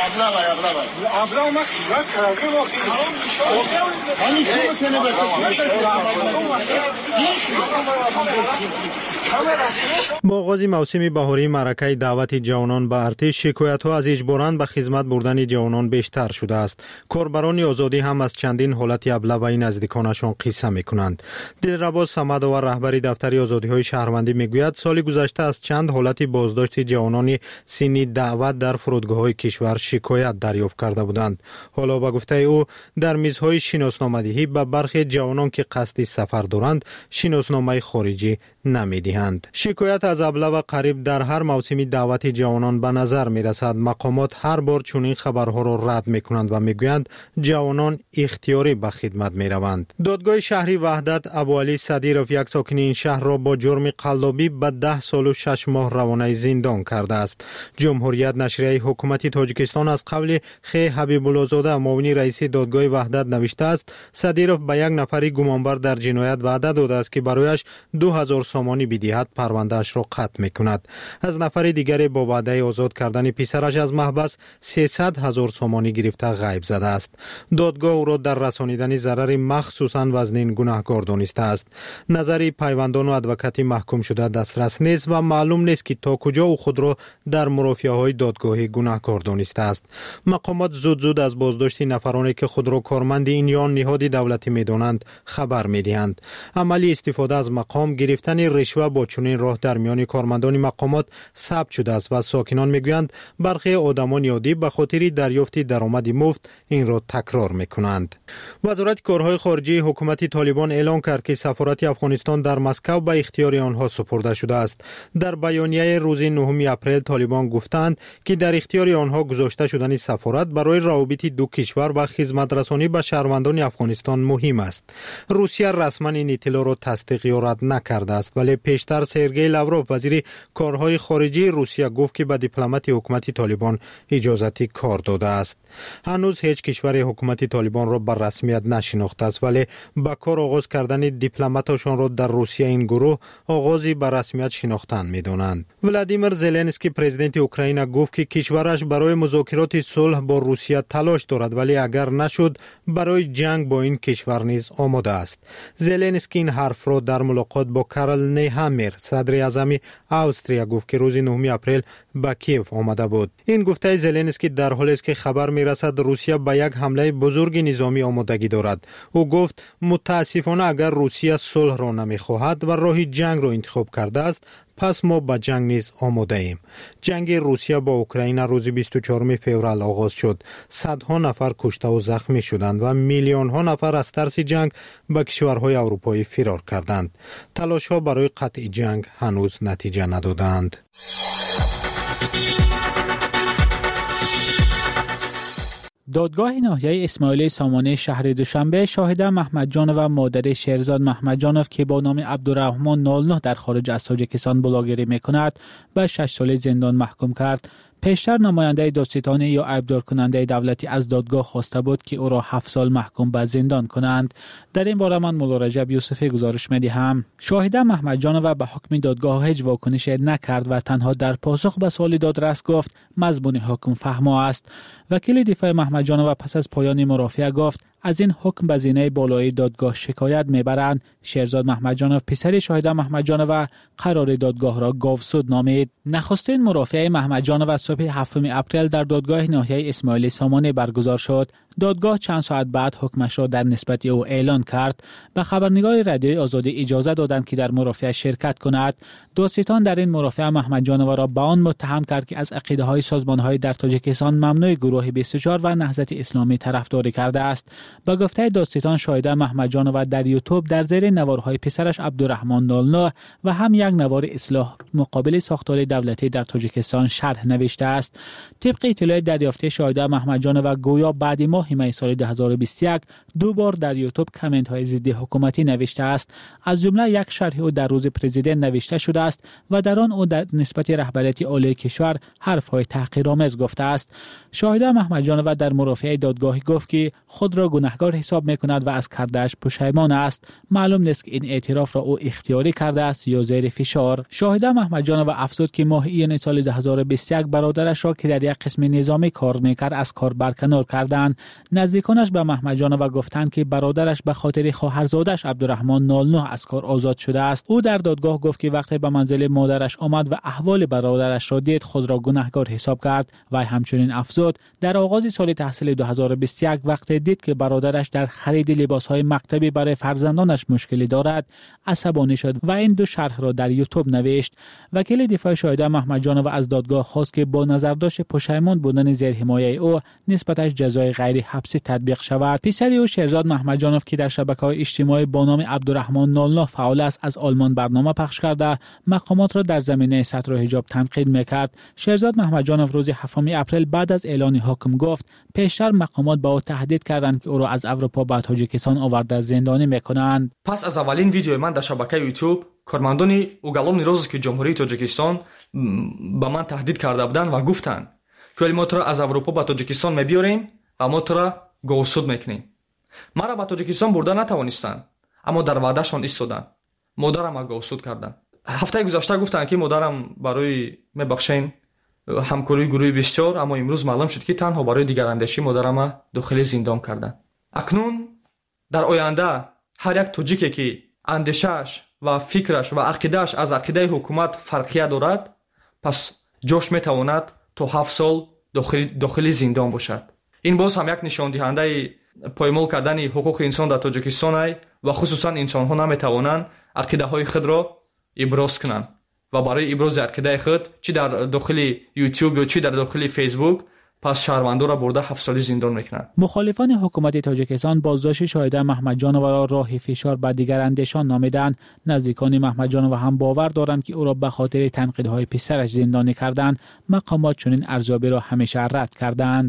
با آغاز موسم بهاری معرکه دعوت جوانان به ارتش، شکایت‌ها از اجباراً به خدمت بردن جوانان بیشتر شده است. کاربران آزادی هم از چندین حالت ابله و نزدیکانشان قصه می‌کنند. دلربا صمدآور رهبر دفتر آزادی‌های شهروندی می‌گوید سال گذشته از چند حالت بازداشت جوانان سنی دعوت در فرودگاه‌های کشور شکایت دریافت کرده بودند. حالا به گفته او در میزهای شناسنامه‌دهی به برخی جوانان که قصد سفر دارند شناسنامه خارجی نمی‌دهند. شکایت از ابله و قریب در هر موسمی دعوت جوانان به نظر می‌رسد. مقامات هر بار چنین خبرها را رد می‌کنند و می‌گویند جوانان اختیاری به خدمت می‌روند. دادگاه شهری وحدت ابوعلی صدیرов یک ساکن این شهر را با جرم قلابی به ده سال و شش ماه روانه زندان کرده است. جمهوریت نشریه حکومت تاجیکستان از قول خی حبیب‌الله زاده معاون رئیس دادگاه وحدت نوشته است صدیرов به یک نفری گمانبر در جنایت وعده داده است که برایش دو هزار سامانی بدهد پروندهش را قطع می‌کند. از نفر دیگری با وعده آزاد کردن پسرش از محبس سیصد هزار سامانی گرفته غیب زده است. دادگاه او را در رسانیدن ضرر مخصوصاً وزنین گناهکار دانسته است. نظری پیوندان و ادوکاتی محکوم شده دسترس نیست و معلوم نیست که تا کجا او خود را در مرافعه‌های دادگاهی گناهکار دانسته است. مقامات زود زود از بازداشت نفرانی که خود را کارمند این یا نهاد دولتی می‌دانند خبر می‌دهند. عملی استفاده از مقام گرفتن رشوه با چنین راه در میان کارمندان مقامات ثبت شده است و ساکنان میگویند برخی آدمان عادی به خاطر دریافت درآمد مفت این را تکرار میکنند. وزارت کارهای خارجه حکومت طالبان اعلام کرد که سفارت افغانستان در مسکو به اختیار آنها سپرده شده است. در بیانیه روز نهم اپریل طالبان گفتند که در اختیار آنها گذاشته شدن سفارت برای روابط دو کشور و خدمت رسانی به شهروندان افغانستان مهم است. روسیه رسما این اطلاع را تصدیق یا رد نکرده است، ولی پیشتر سرگئی لاوروف وزیر کارهای خارجه روسیه گفت که به دیپلمات حکومت طالبان اجازه کار داده است. هنوز هیچ کشور حکومت طالبان را به رسمیت نشناخته است، ولی با کار آغاز کردن دیپلماتشان را در روسیه این گروه آغازی به رسمیت شناختن می‌دانند. ولادیمیر زلنسکی پرزیدنت اوکراین گفت که کشورش برای مذاکرات صلح با روسیه تلاش دارد، ولی اگر نشد برای جنگ با این کشور نیز آماده است. زلنسکی این حرف را در ملاقات با کارل نیهامر صدر اعظم استریا گفت که روز نهم اپریل به کیف آمده بود. این گفته زلنسکی در حالی است که خبر میرسد روسیه به یک حمله بزرگ نظامی آمادگی دارد. او گفت متاسفانه اگر روسیه صلح را نمیخواهد و راه جنگ را انتخاب کرده است پس ما به جنگ نیز آماده ایم. جنگ روسیه با اوکراین روز بیست و چهارم فوریه آغاز شد. صدها نفر کشته و زخمی شدند و میلیون ها نفر از ترس جنگ به کشورهای اروپایی فرار کردند. تلاش ها برای قطع جنگ هنوز نتیجه ندادند. دادگاه ناحیه اسماعیلی سامانه شهر دوشنبه شاهده محمد جانو و مادر شهرزاد محمد جانو که با نام عبدالرحمن نود و نه در خارج از تاجیکستان بلاگری میکند به شش سال زندان محکوم کرد. پیشتر نماینده دادستانی یا عیبدار کننده دولتی از دادگاه خواسته بود که او را هفت سال محکوم به زندان کنند. در این باره من مولا رجب یوسفی گزارش می‌دهم. شاهده محمد جانو به حکم دادگاه هیچ واکنش نکرد و تنها در پاسخ به سوال دادرس گفت مضمون حکم فهما است. وکیل دفاع محمد جانو پس از پایان مرافعه گفت از این حکم به زینه بالای دادگاه شکایت میبرند. شهرزاد محمد جانو پسر شاهده محمد جانو قرار دادگاه را گاوسود نامید. نخستین مرافعه محمد جانو صبح هفتم اپریل در دادگاه ناحیه اسماعیل سامانه برگزار شد. دادگاه چند ساعت بعد حکمش را در نسبت او اعلان کرد. به خبرنگار رادیوی آزادی اجازه دادند که در مرافعه شرکت کند. دادستان در این مرافعه محمد جانور را به آن متهم کرد که از عقیده های سازمان های در تاجیکستان ممنوع گروه بیست و چهار و نهضت اسلامی طرفداری کرده است. با گفته دادستان شاهده محمد جانور در یوتیوب در زیر نوارهای پسرش عبدالرحمن نود و نه و هم یک نوار اصلاح مقابل ساختار دولتی در تاجیکستان شرح نوشته است. طبق اطلاع دریافته شاهده محمد جانور گویا بعد ماه می سال دو هزار و بیست و یک دو بار در یوتیوب کامنت های ضد حکومتی نوشته است. از جمله یک شرح او در روز پرزیدنت نوشته شده است و در آن او در نسبت رهبریت عالی کشور حرف های تحقیرآمیز گفته است. شاهده محمد جانور در مرافعه دادگاهی گفت که خود را گناهکار حساب می کند و از کرده‌اش پشیمان است. معلوم نیست که این اعتراف را او اختیاری کرده است یا زیر فشار. شاهده محمد جانور افزود که ماه ایان سال دو هزار و بیست و یک برادرش را که در یک قسم نظامی کار میکرد از کار برکنار کردند. نزدیکانش به محمد جانور گفتند که برادرش به خاطر خواهرزادش عبدالرحمن نود و نه از کار آزاد شده است. او در دادگاه گفت که وقتی به منزل مادرش آمد و احوال برادرش را دید خود را گناهکار حساب کرد و همچنین افزود در آغاز سال تحصیل دو هزار و بیست و یک وقتی دید که برادرش در خرید لباس‌های مکتبی برای فرزندانش مشکلی دارد عصبانی شد و این دو شرح را در یوتیوب نوشت. وکیل دفاع شاهده محمد جانور از دادگاه خواست که با نظرداشت پشیمان بودن زیر حمایه او نسبتش جزای غیر حبسی تطبیق شود. پسر او شهرزاد محمد جانور که در شبکه‌های اجتماعی با نام عبدالرحمن نود و نه فعال است از آلمان برنامه پخش کرده مقامات را در زمینه ستر و حجاب تنقید میکرد. شهرزاد محمد جانور روز هفتم اپریل بعد از اعلان حکم گفت پیشتر مقامات با او تهدید کردند که او را از اروپا به تاجیکستان آورده زندانی میکنند. پس از اولین ویدیوی من در شبکه یوتیوب کارمندان уголовный розыск جمهوری تاجیکستان به من تهدید کرده بودند و گفتند که ما تو را از اروپا به تاجیکستان میبیاریم و ما تو را گوسود میکنیم. مرا به تاجیکستان برده نتوانستند اما در وعدهشان ایستادند. مادرم گوسود کردند. هفته گذشته گفتند که مادرم برای میبخشین همکاری گروه بیست و چهار اما امروز معلوم شد که تنها برای دیگراندیشی مادرم داخل زندان کردند. اکنون در آینده هر یک تاجیکی که اندیشش و فکرش و عقیدهش از عقیده حکومت فرقیت دارد پس جوش میتواند تا هفت سال داخل, داخل زندان باشد. این باز هم یک نشان دهنده پایمال کردن حقوق انسان در تاجیکستان است و خصوصا انسان ها نمیتوانند عقیده های خود را ابراز کنند و برای ابراز عقیده خود چی در داخل یوتیوب یا چی در داخل فیسبوک پس شهروندان را برده هفت سالی زندان میکنند. مخالفان حکومت تاجیکستان بازداشت شاهده محمد جانور را راه فشار به دیگر اندیشان نامیدند. نزدیکان محمد جانور هم باور دارند که او را به خاطر تنقیدهای پسرش زندانی کردند. مقامات چنین ارزیابی را همیشه رد کردند.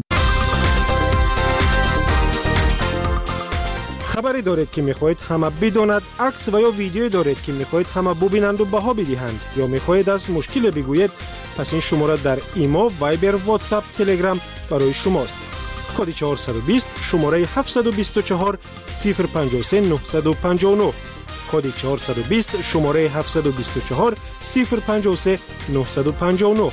خبری دارید که میخواهید همه بداند، عکس و یا ویدیویی دارید که میخواهید همه ببینند و بها بدهند یا میخواهید از مشکل بگویید، پس این شماره در ایما، وایبر، واتساپ، تلگرام برای شماست. کد چهارصد و بیست شماره هفتصد و بیست و چهار صفر پنجاه و سه نهصد و پنجاه و نه. کد چهارصد و بیست شماره هفتصد و بیست و چهار صفر پنجاه و سه نهصد و پنجاه و نه.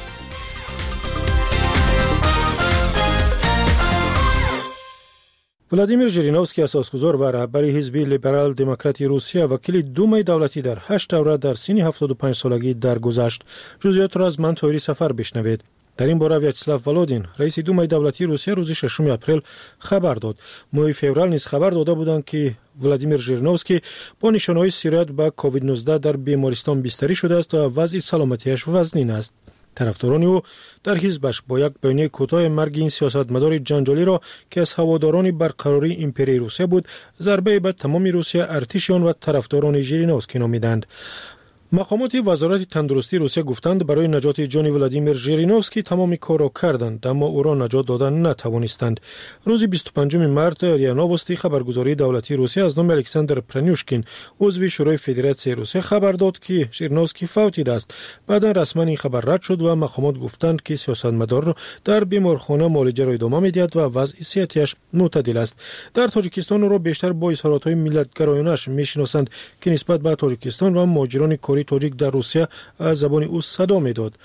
ولادیمیر ژیرینوفسکی اساسگزار و رهبر حزب لیبرال دموکرات روسیه وکیل دومای دولتی در هشت دوره در سن هفتاد و پنج سالگی درگذشت. جزئیات را از من طاهری سفر بشنوید. در این باره ویاچسلاو ولودین رئیس دومای دولتی روسیه روز ششم اپریل خبر داد. ماه فوریه نیز خبر داده بودند که ولادیمیر ژیرینوفسکی با نشانه‌های سیریت به کووید نوزده در بیمارستان بستری شده است و وضع سلامتیش وزنین است. طرفداران او در حزبش با یک بیانیه کوتاه مرگ این سیاستمدار جنجالی را که از هواداران برقراری امپرای روسیه بود ضربه به تمام روسیه، ارتشیان و طرفداران ژیرینوفسکی نامیدند. مقامات وزارت تندرستی روسیه گفتند برای نجات جان ولادیمیر ژیرینوفسکی تمام کار را کردند اما او را نجات دادن نتوانستند. روز بیست و پنجم مارس ریا نووستی خبرگزاری دولتی روسیه از نام الکساندر پرانیوشکین عضو شورای فدراسیون روسیه خبر داد که ژیرینوفسکی فوت دیده است. بعدا رسما این خبر رد شد و مقامات گفتند که سیاستمدار را در بیمارخانه معالجه را ادامه می‌دهد و وضع صحتیش معتدل است. در تاجیکستان را بیشتر با اظهارات‌های ملیت‌گرایانه‌اش می‌شناسند که نسبت به تاجیکستان و مهاجران کاری تاجیک در روسیه از زبان او صدا می‌داد.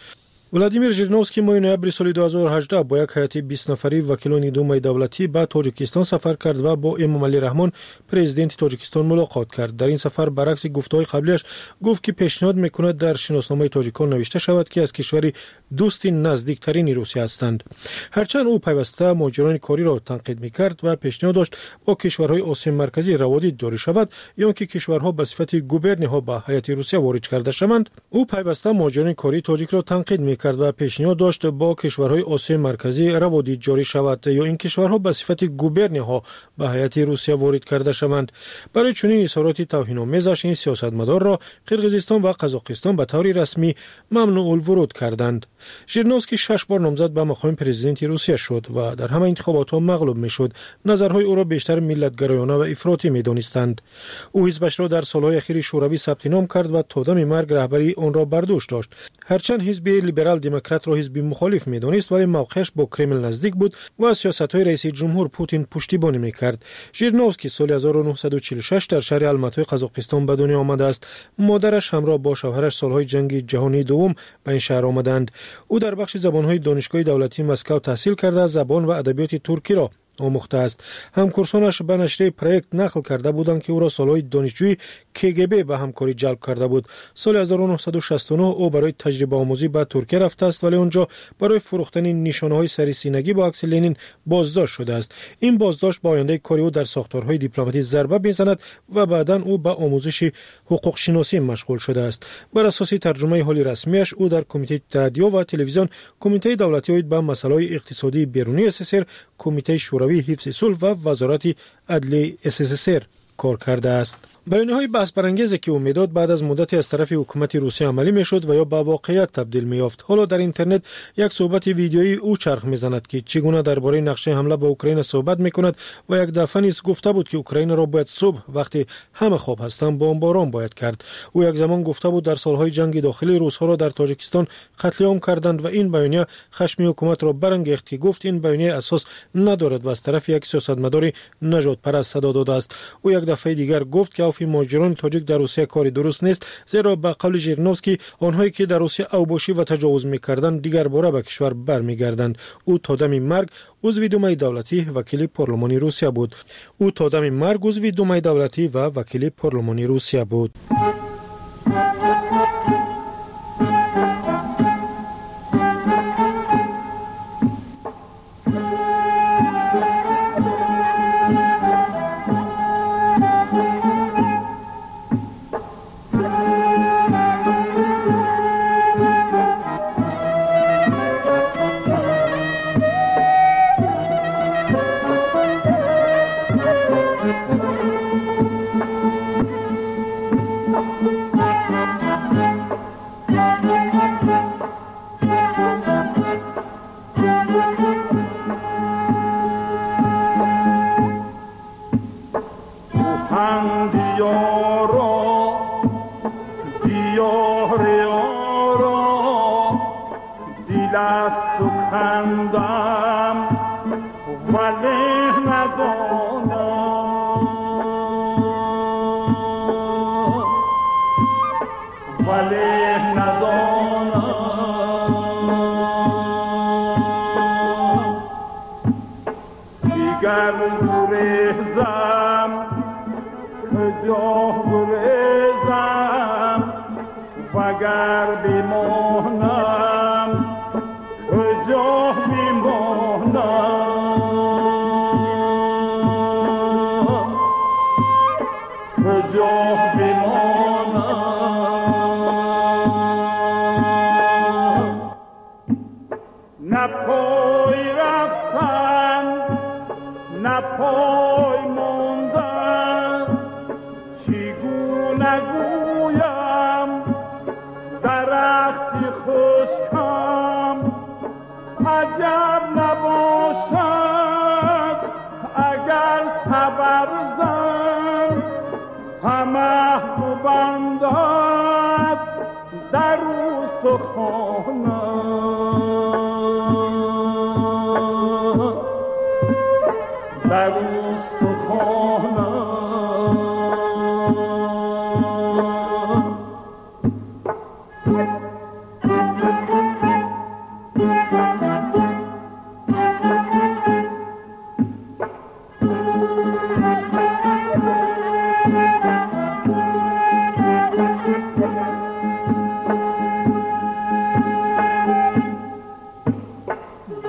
ولادیمیر ژیرنوفسکی ماه نوامبر سال دو هزار و هجده با یک هیئت بیست نفری وکیلان دومای دولتی به تاجیکستان سفر کرد و با امام علی رحمان پرزیدنت تاجیکستان ملاقات کرد. در این سفر برعکس گفته‌های قبلیش گفت که پیشنهاد میکند در شناسنامه تاجیکان نوشته شود که از کشوری دوستی نزدیکترین روسیه هستند. هرچند او پیوسته مهاجران کاری را تنقید میکرد و پیشنهاد داشت با کشورهای آسیا مرکزی روابط جاری شود یا اینکه کشورها به صفت گوبرنی‌ها به هیئت روسیه وارد کرده شوند، او پیوسته مهاجران کاری تاجیک را تنقید میکرد و پیشنهاد داشت با کشورهای آسیا مرکزی روابط جاری شود یا این کشورها به صفت گوبرنی‌ها به هیئت روسیه وارد کرده شوند. برای چنین اظهارات توهین‌آمیزش این سیاستمدار را قرقیزستان و قزاقستان به طور رسمی ممنوع الورود کردند. ژیرنوفسکی شش بار نامزد به مقام پرزیدنت روسیه شد و در همه انتخابات‌ها مغلوب میشد. نظرهای او را بیشتر ملت‌گرایانه و افراطی می‌دانستند. او حزبش را در سال‌های اخیر شوروی ثبت نام کرد و تا دم مرگ رهبری آن را بر دوش داشت. هرچند حزب لیبرال دموکرات را حزب مخالف می‌دانست ولی موقعش با کرمل نزدیک بود و سیاست‌های رئیس جمهور پوتین پشتیبانی می‌کرد. ژیرنوفسکی سال هزار و نهصد و چهل و شش در شهر الماتوی قزاقستان به دنیا آمده است. مادرش همراه با شوهرش سال‌های جنگ جهانی دوم به این شهر آمدند. او در بخش زبان‌های دانشگاه دولتی مسکو تحصیل کرده زبان و ادبیات ترکی را آموخته است. همکورسانش به نشریه پروژه نقل کرده بودند که او را سالهای دانشجویی کگب به همکاری جلب کرده بود. سال هزار و نهصد و شصت و نه او برای تجربه آموزی به ترکیه رفته است ولی آنجا برای فروختن نشانه‌های سری سینگی با عکس لنین بازداشت شده است. این بازداشت با آینده کاری او در ساختارهای دیپلماتی ضربه می‌زند و بعداً او به آموزش حقوق شناسی مشغول شده است. بر اساس ترجمه حالی رسمیش او در کمیته رادیو و تلویزیون، کمیته دولتی اوید به مسائل اقتصادی بیرونی اس اس ار، کمیته شوروی حفظ صلح و وزارت عدلیه اس اس ار کار کرده است. بیانیه‌های بحث برانگیزی که امیداد بعد از مدتی از طرف حکومت روسیه عملی میشد و یا به واقعیت تبدیل می‌یافت. حالا در اینترنت یک صحبت ویدیویی او چرخ می‌زند که چگونه درباره نقشه حمله به اوکراین صحبت می‌کند و یک دفعه نیز گفته بود که اوکراین را باید صبح وقتی همه خواب هستند بمباران باید کرد. او یک زمان گفته بود در سالهای جنگ داخلی روس‌ها را در تاجیکستان قتل عام کردند و این بیانیه خشم حکومت را برانگیخت که گفت این بیانیه اساس ندارد و از طرف یک سیاستمدار نجات پرست صدا داده است. او یک دفعه دیگر گفت که مهاجران تاجیک در روسیه کاری درست نیست، زیرا به قول ژیرنوفسکی آنهایی که در روسیه اوباشی و تجاوز می‌کردند دیگر باره به کشور برمیگردند. او تا دم مرگ عضو دومای دولتی وکیل پارلمانی روسیه بود. او تا دم مرگ عضو دومای دولتی و وکیل پارلمانی روسیه بود.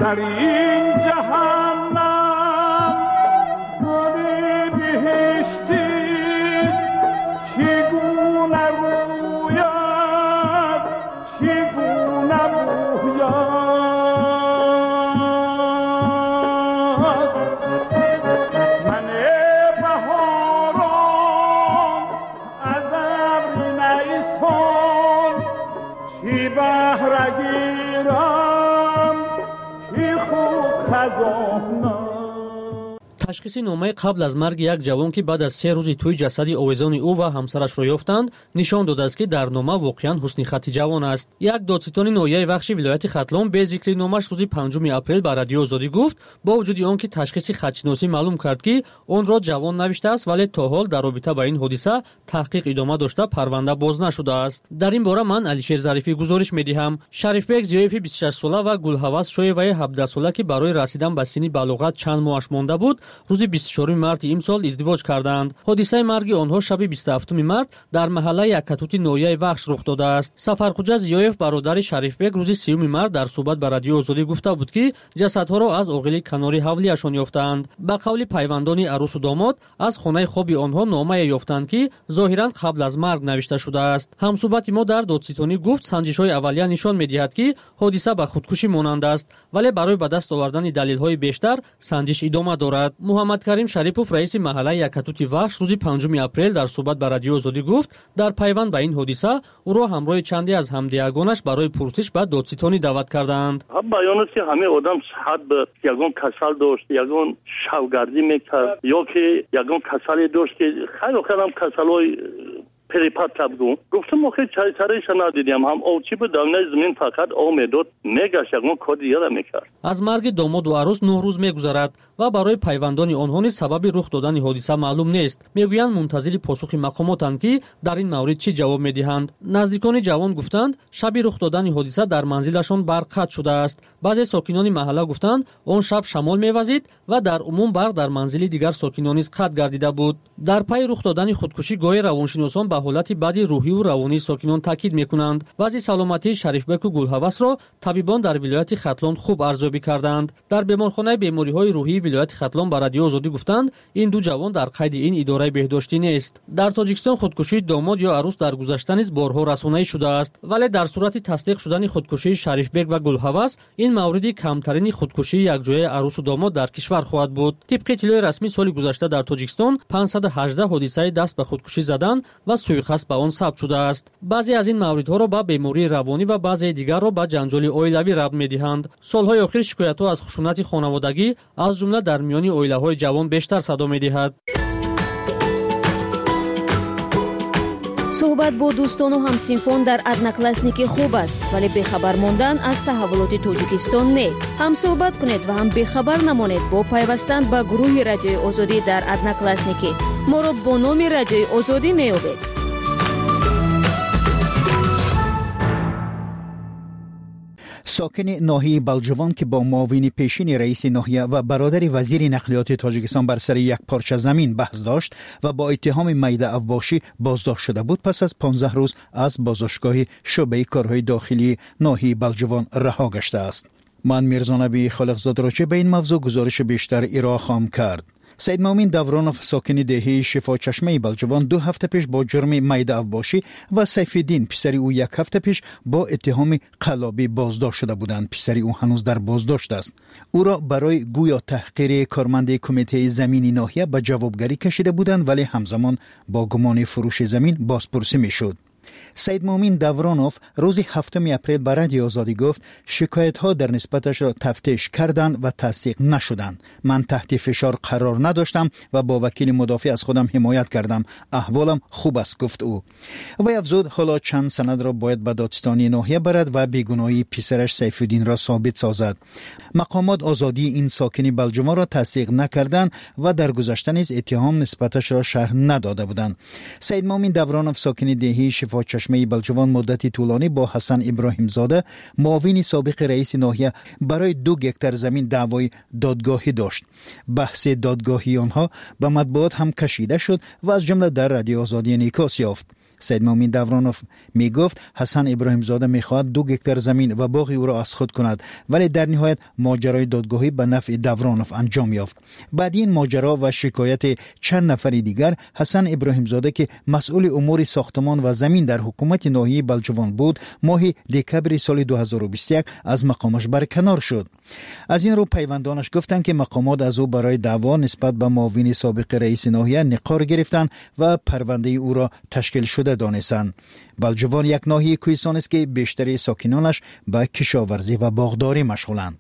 در این جهنم گل بهشتی چگونه روید چگونه بوید من بهارم از ابر نیسان چی بهره گیرم چی خوب خزانم. ташхиси номаи қабл аз марги як ҷавон ки баъд аз се рӯзи тӯи ҷасади овезони ӯ ва ҳамсарашро ёфтанд нишон додааст ки дар нома воқеан ҳусни хати ҷавон аст. як додситони ноҳияи вахши вилояти хатлон бе зикри номаш рӯзи панҷуми апрел ба радиои озодӣ гуфт бо вуҷуди он ки ташхиси хатшиносӣ маълум кард ки онро ҷавон навиштааст, вале то ҳол дар робита ба ин ҳодиса таҳқиқ идома дошта парванда боз нашудааст. дар ин бора ман алишер зарифӣ гузориш медиҳам. шарифбек зиёеви бисту шаш сола ва гулҳавас шоеваи ҳабдаҳ сола ки барои расидан ба синни балоғат чанд моҳаш монда буд рӯзи бисту чорум марти имсол издивоҷ карданд. ҳодисаи марги онҳо шаби бисту ҳафтуми март дар маҳаллаи яккатути ноҳияи вахш рух додааст. Сафархуҷа Зиёев бародари Шарифбек рӯзи сеюми март дар суҳбат ба радиои Озодӣ гуфта буд ки ҷасадҳоро аз оғили канори ҳавлияшон ёфтаанд. ба қавли пайвандони арӯсу домод аз хонаи хоби онҳо номае ёфтанд ки зоҳиран қабл аз марг навишта шудааст. ҳамсуҳбати мо дар додситонӣ гуфт санҷишҳои аввалия нишон медиҳад ки ҳодиса ба худкушӣ монанд аст, вале барои ба даст овардани далелҳои бештар санҷиш идома дорад. муҳаммад Карим Шарипов раиси маҳаллаи яккатути вахш рӯзи панҷуми апрел дар суҳбат ба радиои Озодӣ гуфт дар пайванд ба ин ҳодиса ӯро ҳамроҳи чанде аз ҳамдиягонаш барои пурсиш ба додситонӣ даъват карданд. баён аст ки ҳамаи одам ҳад ягон касал дошт, ягон шавгардӣ мекард ё ки ягон касале дошт ки хеле хелам касалҳои перепад кабдум. гуфтам охир чараиша надидем, ҳам овчи буд давнаи замин фақат ов медод, мегашт ягон кори дигара мекард. аз марги домоду арӯс нӯҳ рӯз мегузарад ва барои пайвандони онҳо низ сабаби рух додани ҳодиса маълум нест. мегӯянд мунтазири посухи мақомотанд ки дар ин маврид чӣ ҷавоб медиҳанд. наздикони ҷавон гуфтанд шаби рух додани ҳодиса дар манзилашон барқ қатъ шудааст. баъзе сокинони маҳалла гуфтанд он шаб шамол мевазид ва дар умум барқ дар манзили дигар сокинон низ қатъ гардида буд. дар пайи рух додани худкушӣ гоҳи равоншиносон ба ҳолати баъди рӯҳиву равонии сокинон таъкид мекунанд. вазъи саломатии Шарифбеку Гулҳавасро табибон дар вилояти Хатлон хуб арзёбӣ карданд. дар беморхонаи бемориҳои рӯҳии вилояти Хатлон ба радиои Озодӣ гуфтанд ин ду ҷавон дар қайди ин идораи беҳдоштӣ нест. дар Тоҷикистон худкушии домод ё арӯс дар гузашта низ борҳо расонаӣ шудааст, вале дар сурати тасдиқ шудани худкушии Шарифбек ва Гулҳавас ин мавриди камтарини худкушии якҷояи арӯсу домод дар кишвар хоҳад буд. тибқи иттилои расмӣ соли гузашта дар Тоҷикистон панҷсаду ҳаждаҳ ҳодисаи даст ба худкушӣ задан ва суйқасд ба он сабт шудааст. баъзе аз ин мавридҳоро ба бемории равонӣ ва баъзеи дигарро ба ҷанҷоли оилавӣ рабт медиҳанд. солҳои охир шикоятҳо аз хушунати хонаводагӣ аз ҷумла дар миёни оилаҳои ҷавон бештар садо медиҳад. суҳбат бо дӯстону ҳамсинфон дар одноклассники хуб аст, вале бехабар мондан аз таҳаввулоти Тоҷикистон не. ҳам суҳбат кунед ва ҳам бехабар намонед бо пайвастан ба гурӯҳи радиои Озодӣ дар одноклассники. моро бо номи радиои Озодӣ меёбед. ساکن ناحیه بلجوان که با معاون پیشین رئیس ناحیه و برادر وزیر نقلیات تاجیکستان بر سر یک پارچه زمین بحث داشت و با اتهام میده افباشی بازداشت شده بود، پس از پانزده روز از بازداشتگاه شعبه کارهای داخلی ناحیه بلجوان رها گشته است. من میرزا نبی خالقزاد راجع به این موضوع گزارش بیشتر ارائه خواهم کرد. سید مومن دورانوف ساکن دهه شفا چشمه بلجوان دو هفته پیش با جرم میده افباشی و سیفالدین پسری او یک هفته پیش با اتهام قلابی بازداشت شده بودند. پسری او هنوز در بازداشت است. او را برای گویا تحقیر کارمند کمیته زمینی ناحیه به جوابگری کشیده بودند، ولی همزمان با گمان فروش زمین بازپرسی میشد. سید مومن دورانوف روز هفتم اپریل به رادیو آزادی گفت شکایت ها در نسبتش را تفتیش کردند و تصدیق نشدند. من تحت فشار قرار نداشتم و با وکیل مدافع از خودم حمایت کردم. احوالم خوب است، گفت او. و افزود حالا چند سند را باید به دادستانی ناحیه برد و بیگناهی پسرش سیفالدین را ثابت سازد. مقامات آزادی این ساکن بلجوان را تصدیق نکردند و در گذشته نیز اتهام نسبتش را شرح نداده بودند. سید مومن دورانوف ساکن دهه شفا چشمه بلجوان مدتی طولانی با حسن ابراهیم زاده معاون سابق رئیس ناحیه برای دو گکتر زمین دعوای دادگاهی داشت. بحث دادگاهی آنها به مطبوعات هم کشیده شد و از جمله در رادیو آزادی انعکاس یافت. سید مومن دورانوف می گفت حسن ابراهیم زاده می خواهد دو گکتر زمین و باغ او را از خود کند، ولی در نهایت ماجرای دادگاهی به نفع دورانوف انجام یافت. بعد این ماجرا و شکایت چند نفر دیگر، حسن ابراهیم زاده که مسئول امور ساختمان و زمین در حکومت ناحیه بلجوان بود، ماه دکبر سال دو هزار و بیست و یک از مقامش برکنار شد. از این رو پیوندانش گفتند که مقامات از او برای دعوا نسبت به معاون سابق رئیس ناحیه نقار گرفتند و پرونده او را تشکیل شده دانستند. بلجوان یک ناحیه کوهستان است که بیشتر ساکنانش به کشاورزی و باغداری مشغولند.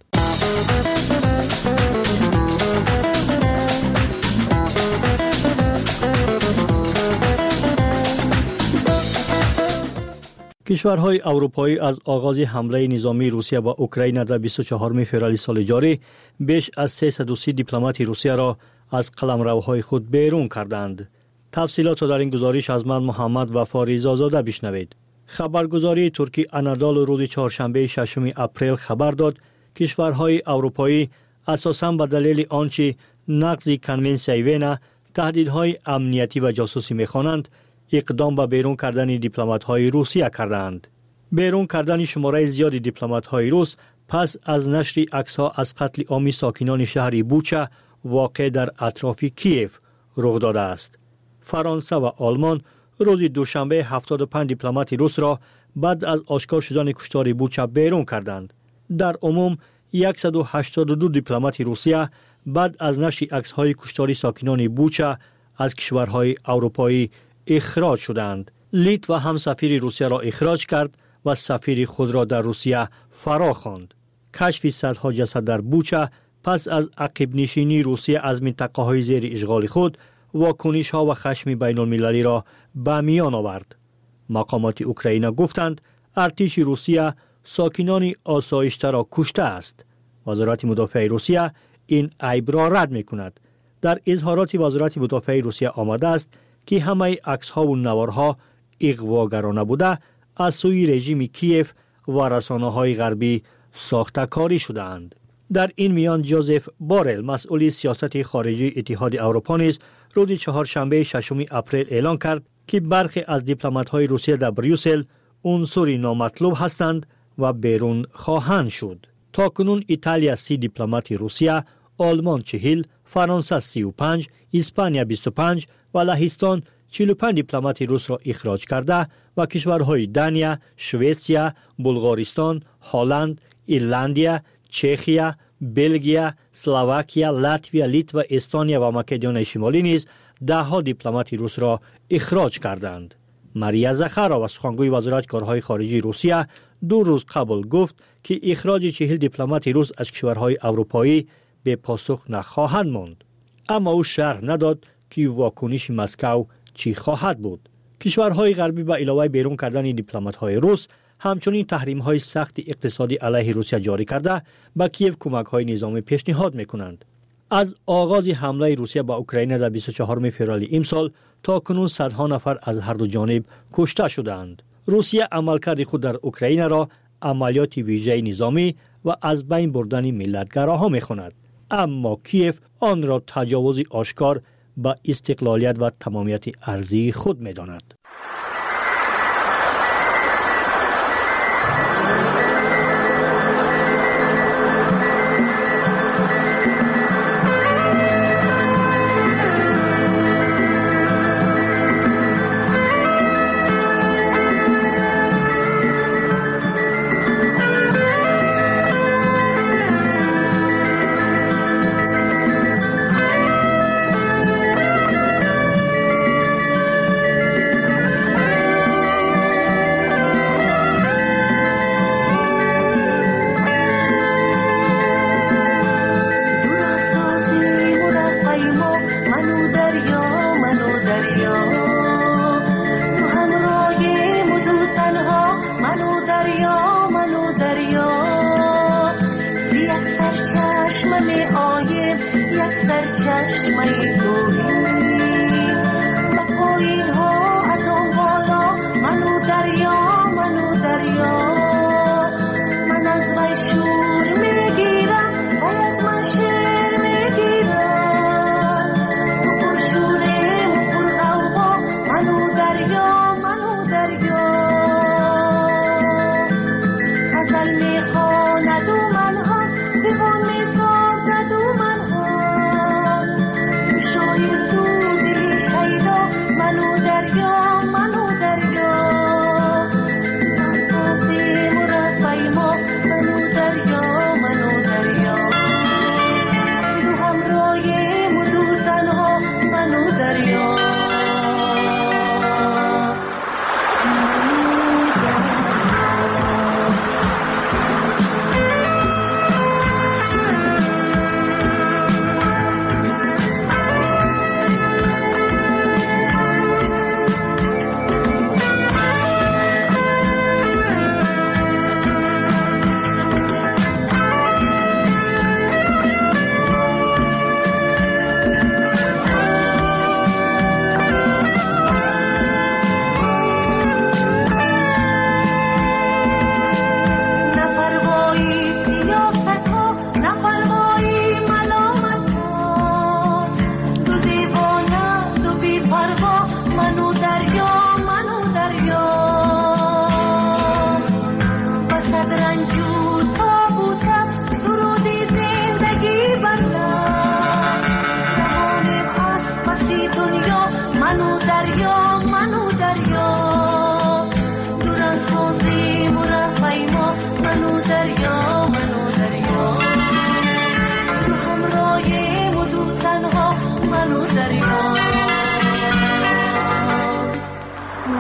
کشورهای اروپایی از آغاز حمله نظامی روسیه به اوکراین در بیست و چهارم فوریه سال جاری بیش از سیصد و سی دیپلمات روسیه را از قلمروهای خود بیرون کردند. تفصیلات را در این گزارش از من محمد وفاری زاده بشنوید. خبرگزاری ترکی انادولو روز چهارشنبه ششم اپریل خبر داد کشورهای اروپایی اساساً به دلیل آنچه نقض کنونسیون وین تهدیدهای امنیتی و جاسوسی می‌خوانند اقدام به بیرون کردن دیپلمات‌های روسیه کردند. بیرون کردن شماره زیادی دیپلمات‌های روس پس از نشر عکس‌ها از قتل عام ساکنان شهر بوچا واقع در اطراف کیف رخ داده است. فرانسه و آلمان روز دوشنبه هفتاد و پنج دیپلمات روس را بعد از آشکار شدن کشتار بوچا بیرون کردند. در عموم صد و هشتاد و دو دیپلمات روسیه بعد از نشر عکس‌های کشتار ساکنان بوچا از کشورهای اروپایی اخراج شدند. لیتو هم سفیر روسیه را اخراج کرد و سفیر خود را در روسیه فرا خواند. کشف صدها جسد در بوچا پس از عقب نشینی روسیه از منطقه های زیر اشغال خود واکنش ها و خشم بین المللی را به میان آورد. مقامات اوکراین گفتند ارتش روسیه ساکنان آسایشته را کشته است. وزارت مدافع روسیه این عیب را رد می کند. در اظهارات وزارت مدافع روسیه آمده است که همه عکس ها و نوارها اغواگرانه بوده از سوی رژیم کیف و رسانه های غربی ساخته کاری شده اند. در این میان جوزف بارل مسئول سیاست خارجی اتحاد اروپا نیز روز چهارشنبه ششم اپریل اعلان کرد که برخی از دیپلمات های روسیه در بریوسل عنصری نامطلوب هستند و بیرون خواهند شد. تاکنون ایتالیا سی دیپلمات روسیه، آلمان چهل، فرانسه سی و پنج، اسپانیا بیست و پنج و لهستان چهل و پنج دیپلمات روس را اخراج کرده و کشورهای دانیا، سوئیسیا، بلغارستان، هلند، ایرلندیا، چخیا، بلژیک، اسلواکیا، لاتویا، لیتوا، استونیا و مکدونیای شمالی نیز ده ها دیپلمات روس را اخراج کردند. ماریا زخارova سخنگوی وزارت کارهای خارجی روسیه دو روز قبل گفت که اخراج چهل دیپلمات روس از کشورهای اروپایی به پاسخ نخواهد ماند. اما او شرح نداد که واکنش مسکو چی خواهد بود. کشورهای غربی با علاوه بیرون کردن دیپلمات‌های روس همچنین تحریم‌های سخت اقتصادی علیه روسیه جاری کرده به کیف کمک‌های نظامی پیشنهاد می‌کنند. از آغاز حمله روسیه به اوکراین در بیست و چهارم فوریه امسال تا کنون صدها نفر از هر دو جانب کشته شدند. روسیه عملکرد خود در اوکراین را عملیات ویژه نظامی و از بین بردن ملتگراها می‌خواند. اما کیف آن را تجاوز آشکار به استقلالیت و تمامیت ارضی خود می‌داند.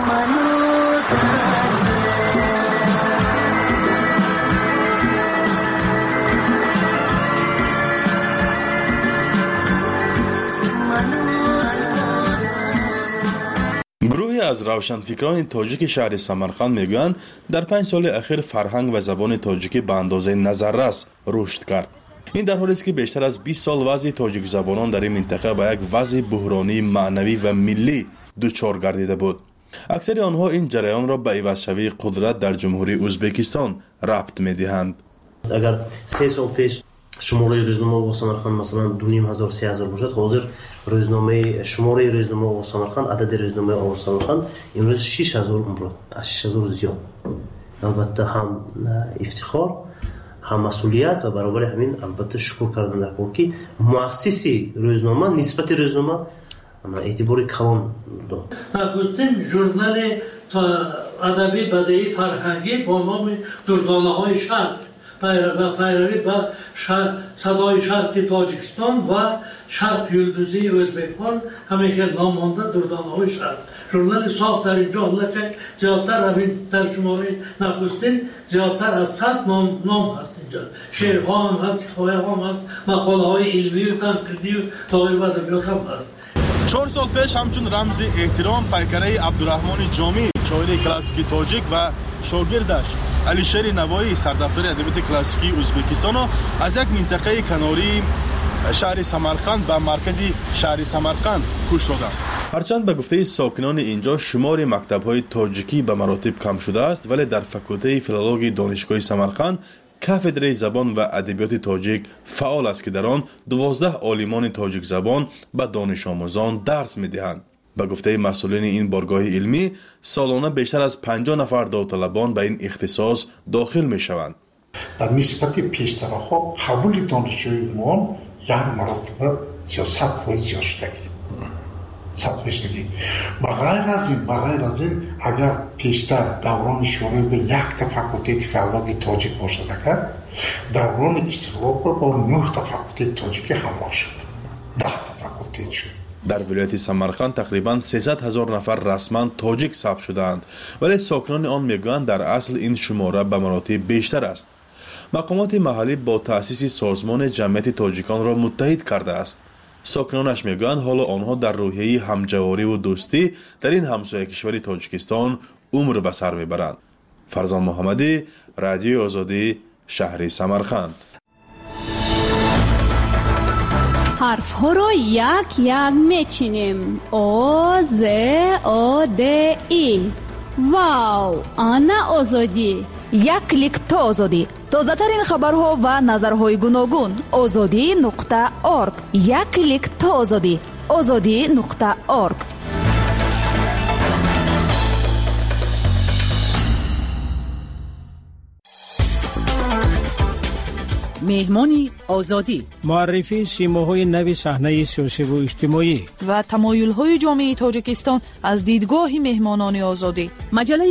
گروهی از روشنفکران تاجیک شهر سمرقند میگویند در پنج سال اخیر فرهنگ و زبان تاجیکی به اندازه نظررس رشد کرد. این در حالی است که بیشتر از بیست سال وضع تاجیک زبانان در این منطقه به یک وضع بحرانی معنوی و ملی دچار گردیده بود. اکثر آنها این جریان را به عوض‌شوی قدرت در جمهوری ازبکستان ربط می‌دهند. اگر سه سال پیش شماره روزنامه سمرقند مثلا دو نیم هزار سه هزار باشد، حاضر روزنامه شماره روزنامه سمرقند عدد روزنامه سمرقند امروز شش هزار عمر از شش هزار زیاد. البته هم افتخار هم مسئولیت و برابر همین البته شکر کردن در کن که مؤسسی روزنامه نسبت روزنامه اعتباری کلان داد. نخستین ژورنال ادبی بدیهی فرهنگی با نام دردانه های شرق و پیروی به صدای شرق تاجیکستان و شرق یلدوزی ازبکستان همین که نام مانده دردانه های شرق. ژورنال ساخت در اینجا حالا که زیادتر همین در شماره نخستین زیادتر از صد نام نام هست اینجا. شعرها هم هست، حکایه هم هست، مقاله های علمی و تنقیدی و تغییر ادبیات هم هست. چهار سال پیش همچون رمز احترام پیکره عبدالرحمن جامی شاعر کلاسیکی تاجیک و شاگردش علیشیر نوایی سردفتر ادبیات کلاسیکی ازبکستان از یک منطقه کناری شهر سمرقند به مرکز شهر سمرقند کوچ دادند. هرچند به گفته ساکنان اینجا شمار مکتب‌های تاجیکی به مراتب کم شده است، ولی در فکولته فیلولوژی دانشگاه سمرقند کافدره زبان و ادبیات تاجیک فعال است که در آن دوازده عالمان تاجیک زبان به دانش آموزان درس می‌دهند. به گفته مسئولین این بارگاه علمی سالانه بیشتر از پنجاه نفر داوطلبان به این اختصاص داخل می‌شوند. در نسبت پیشترها قبول دانشجویان یک مرتبه صد فیصد زیاد شده. صد فیصد. بغیر از این بغیر از این اگر پیشتر دوران شروع به یک فاکولته فیلولوژی تاجیک باشد کرد، دوران استقلال با نه فاکولته تاجیک همراه شد. ده فاکولته شد. در ولایت سمرقند تقریباً سیصد هزار نفر رسما تاجیک ثبت شدند، ولی ساکنان آن میگویند در اصل این شماره به مراتب بیشتر است. مقامات محلی با تأسیس سازمان جمعیت تاجیکان را متحد کرده است. ساکنانش میگویند حالا آنها در روحیه همجواری و دوستی در این همسایه کشور تاجیکستان عمر به سر میبرند. فرزان محمدی، رادیو آزادی، شهر سمرقند. حرف ها را یک یک میچینیم. او ز او د ای. واو، آنا آزادی. یک کلیک تا آزادی. تازه ترین خبرها و نظرهای گوناگون. آزادی نقطه ارگ. یک کلیک تا آزادی. آزادی نقطه ارگ. مهمانی آزادی، معرفی سیماهای نوی صحنه سیاسی و اجتماعی و تمایل‌های جامعه تاجیکستان از دیدگاه مهمانان آزادی. مجله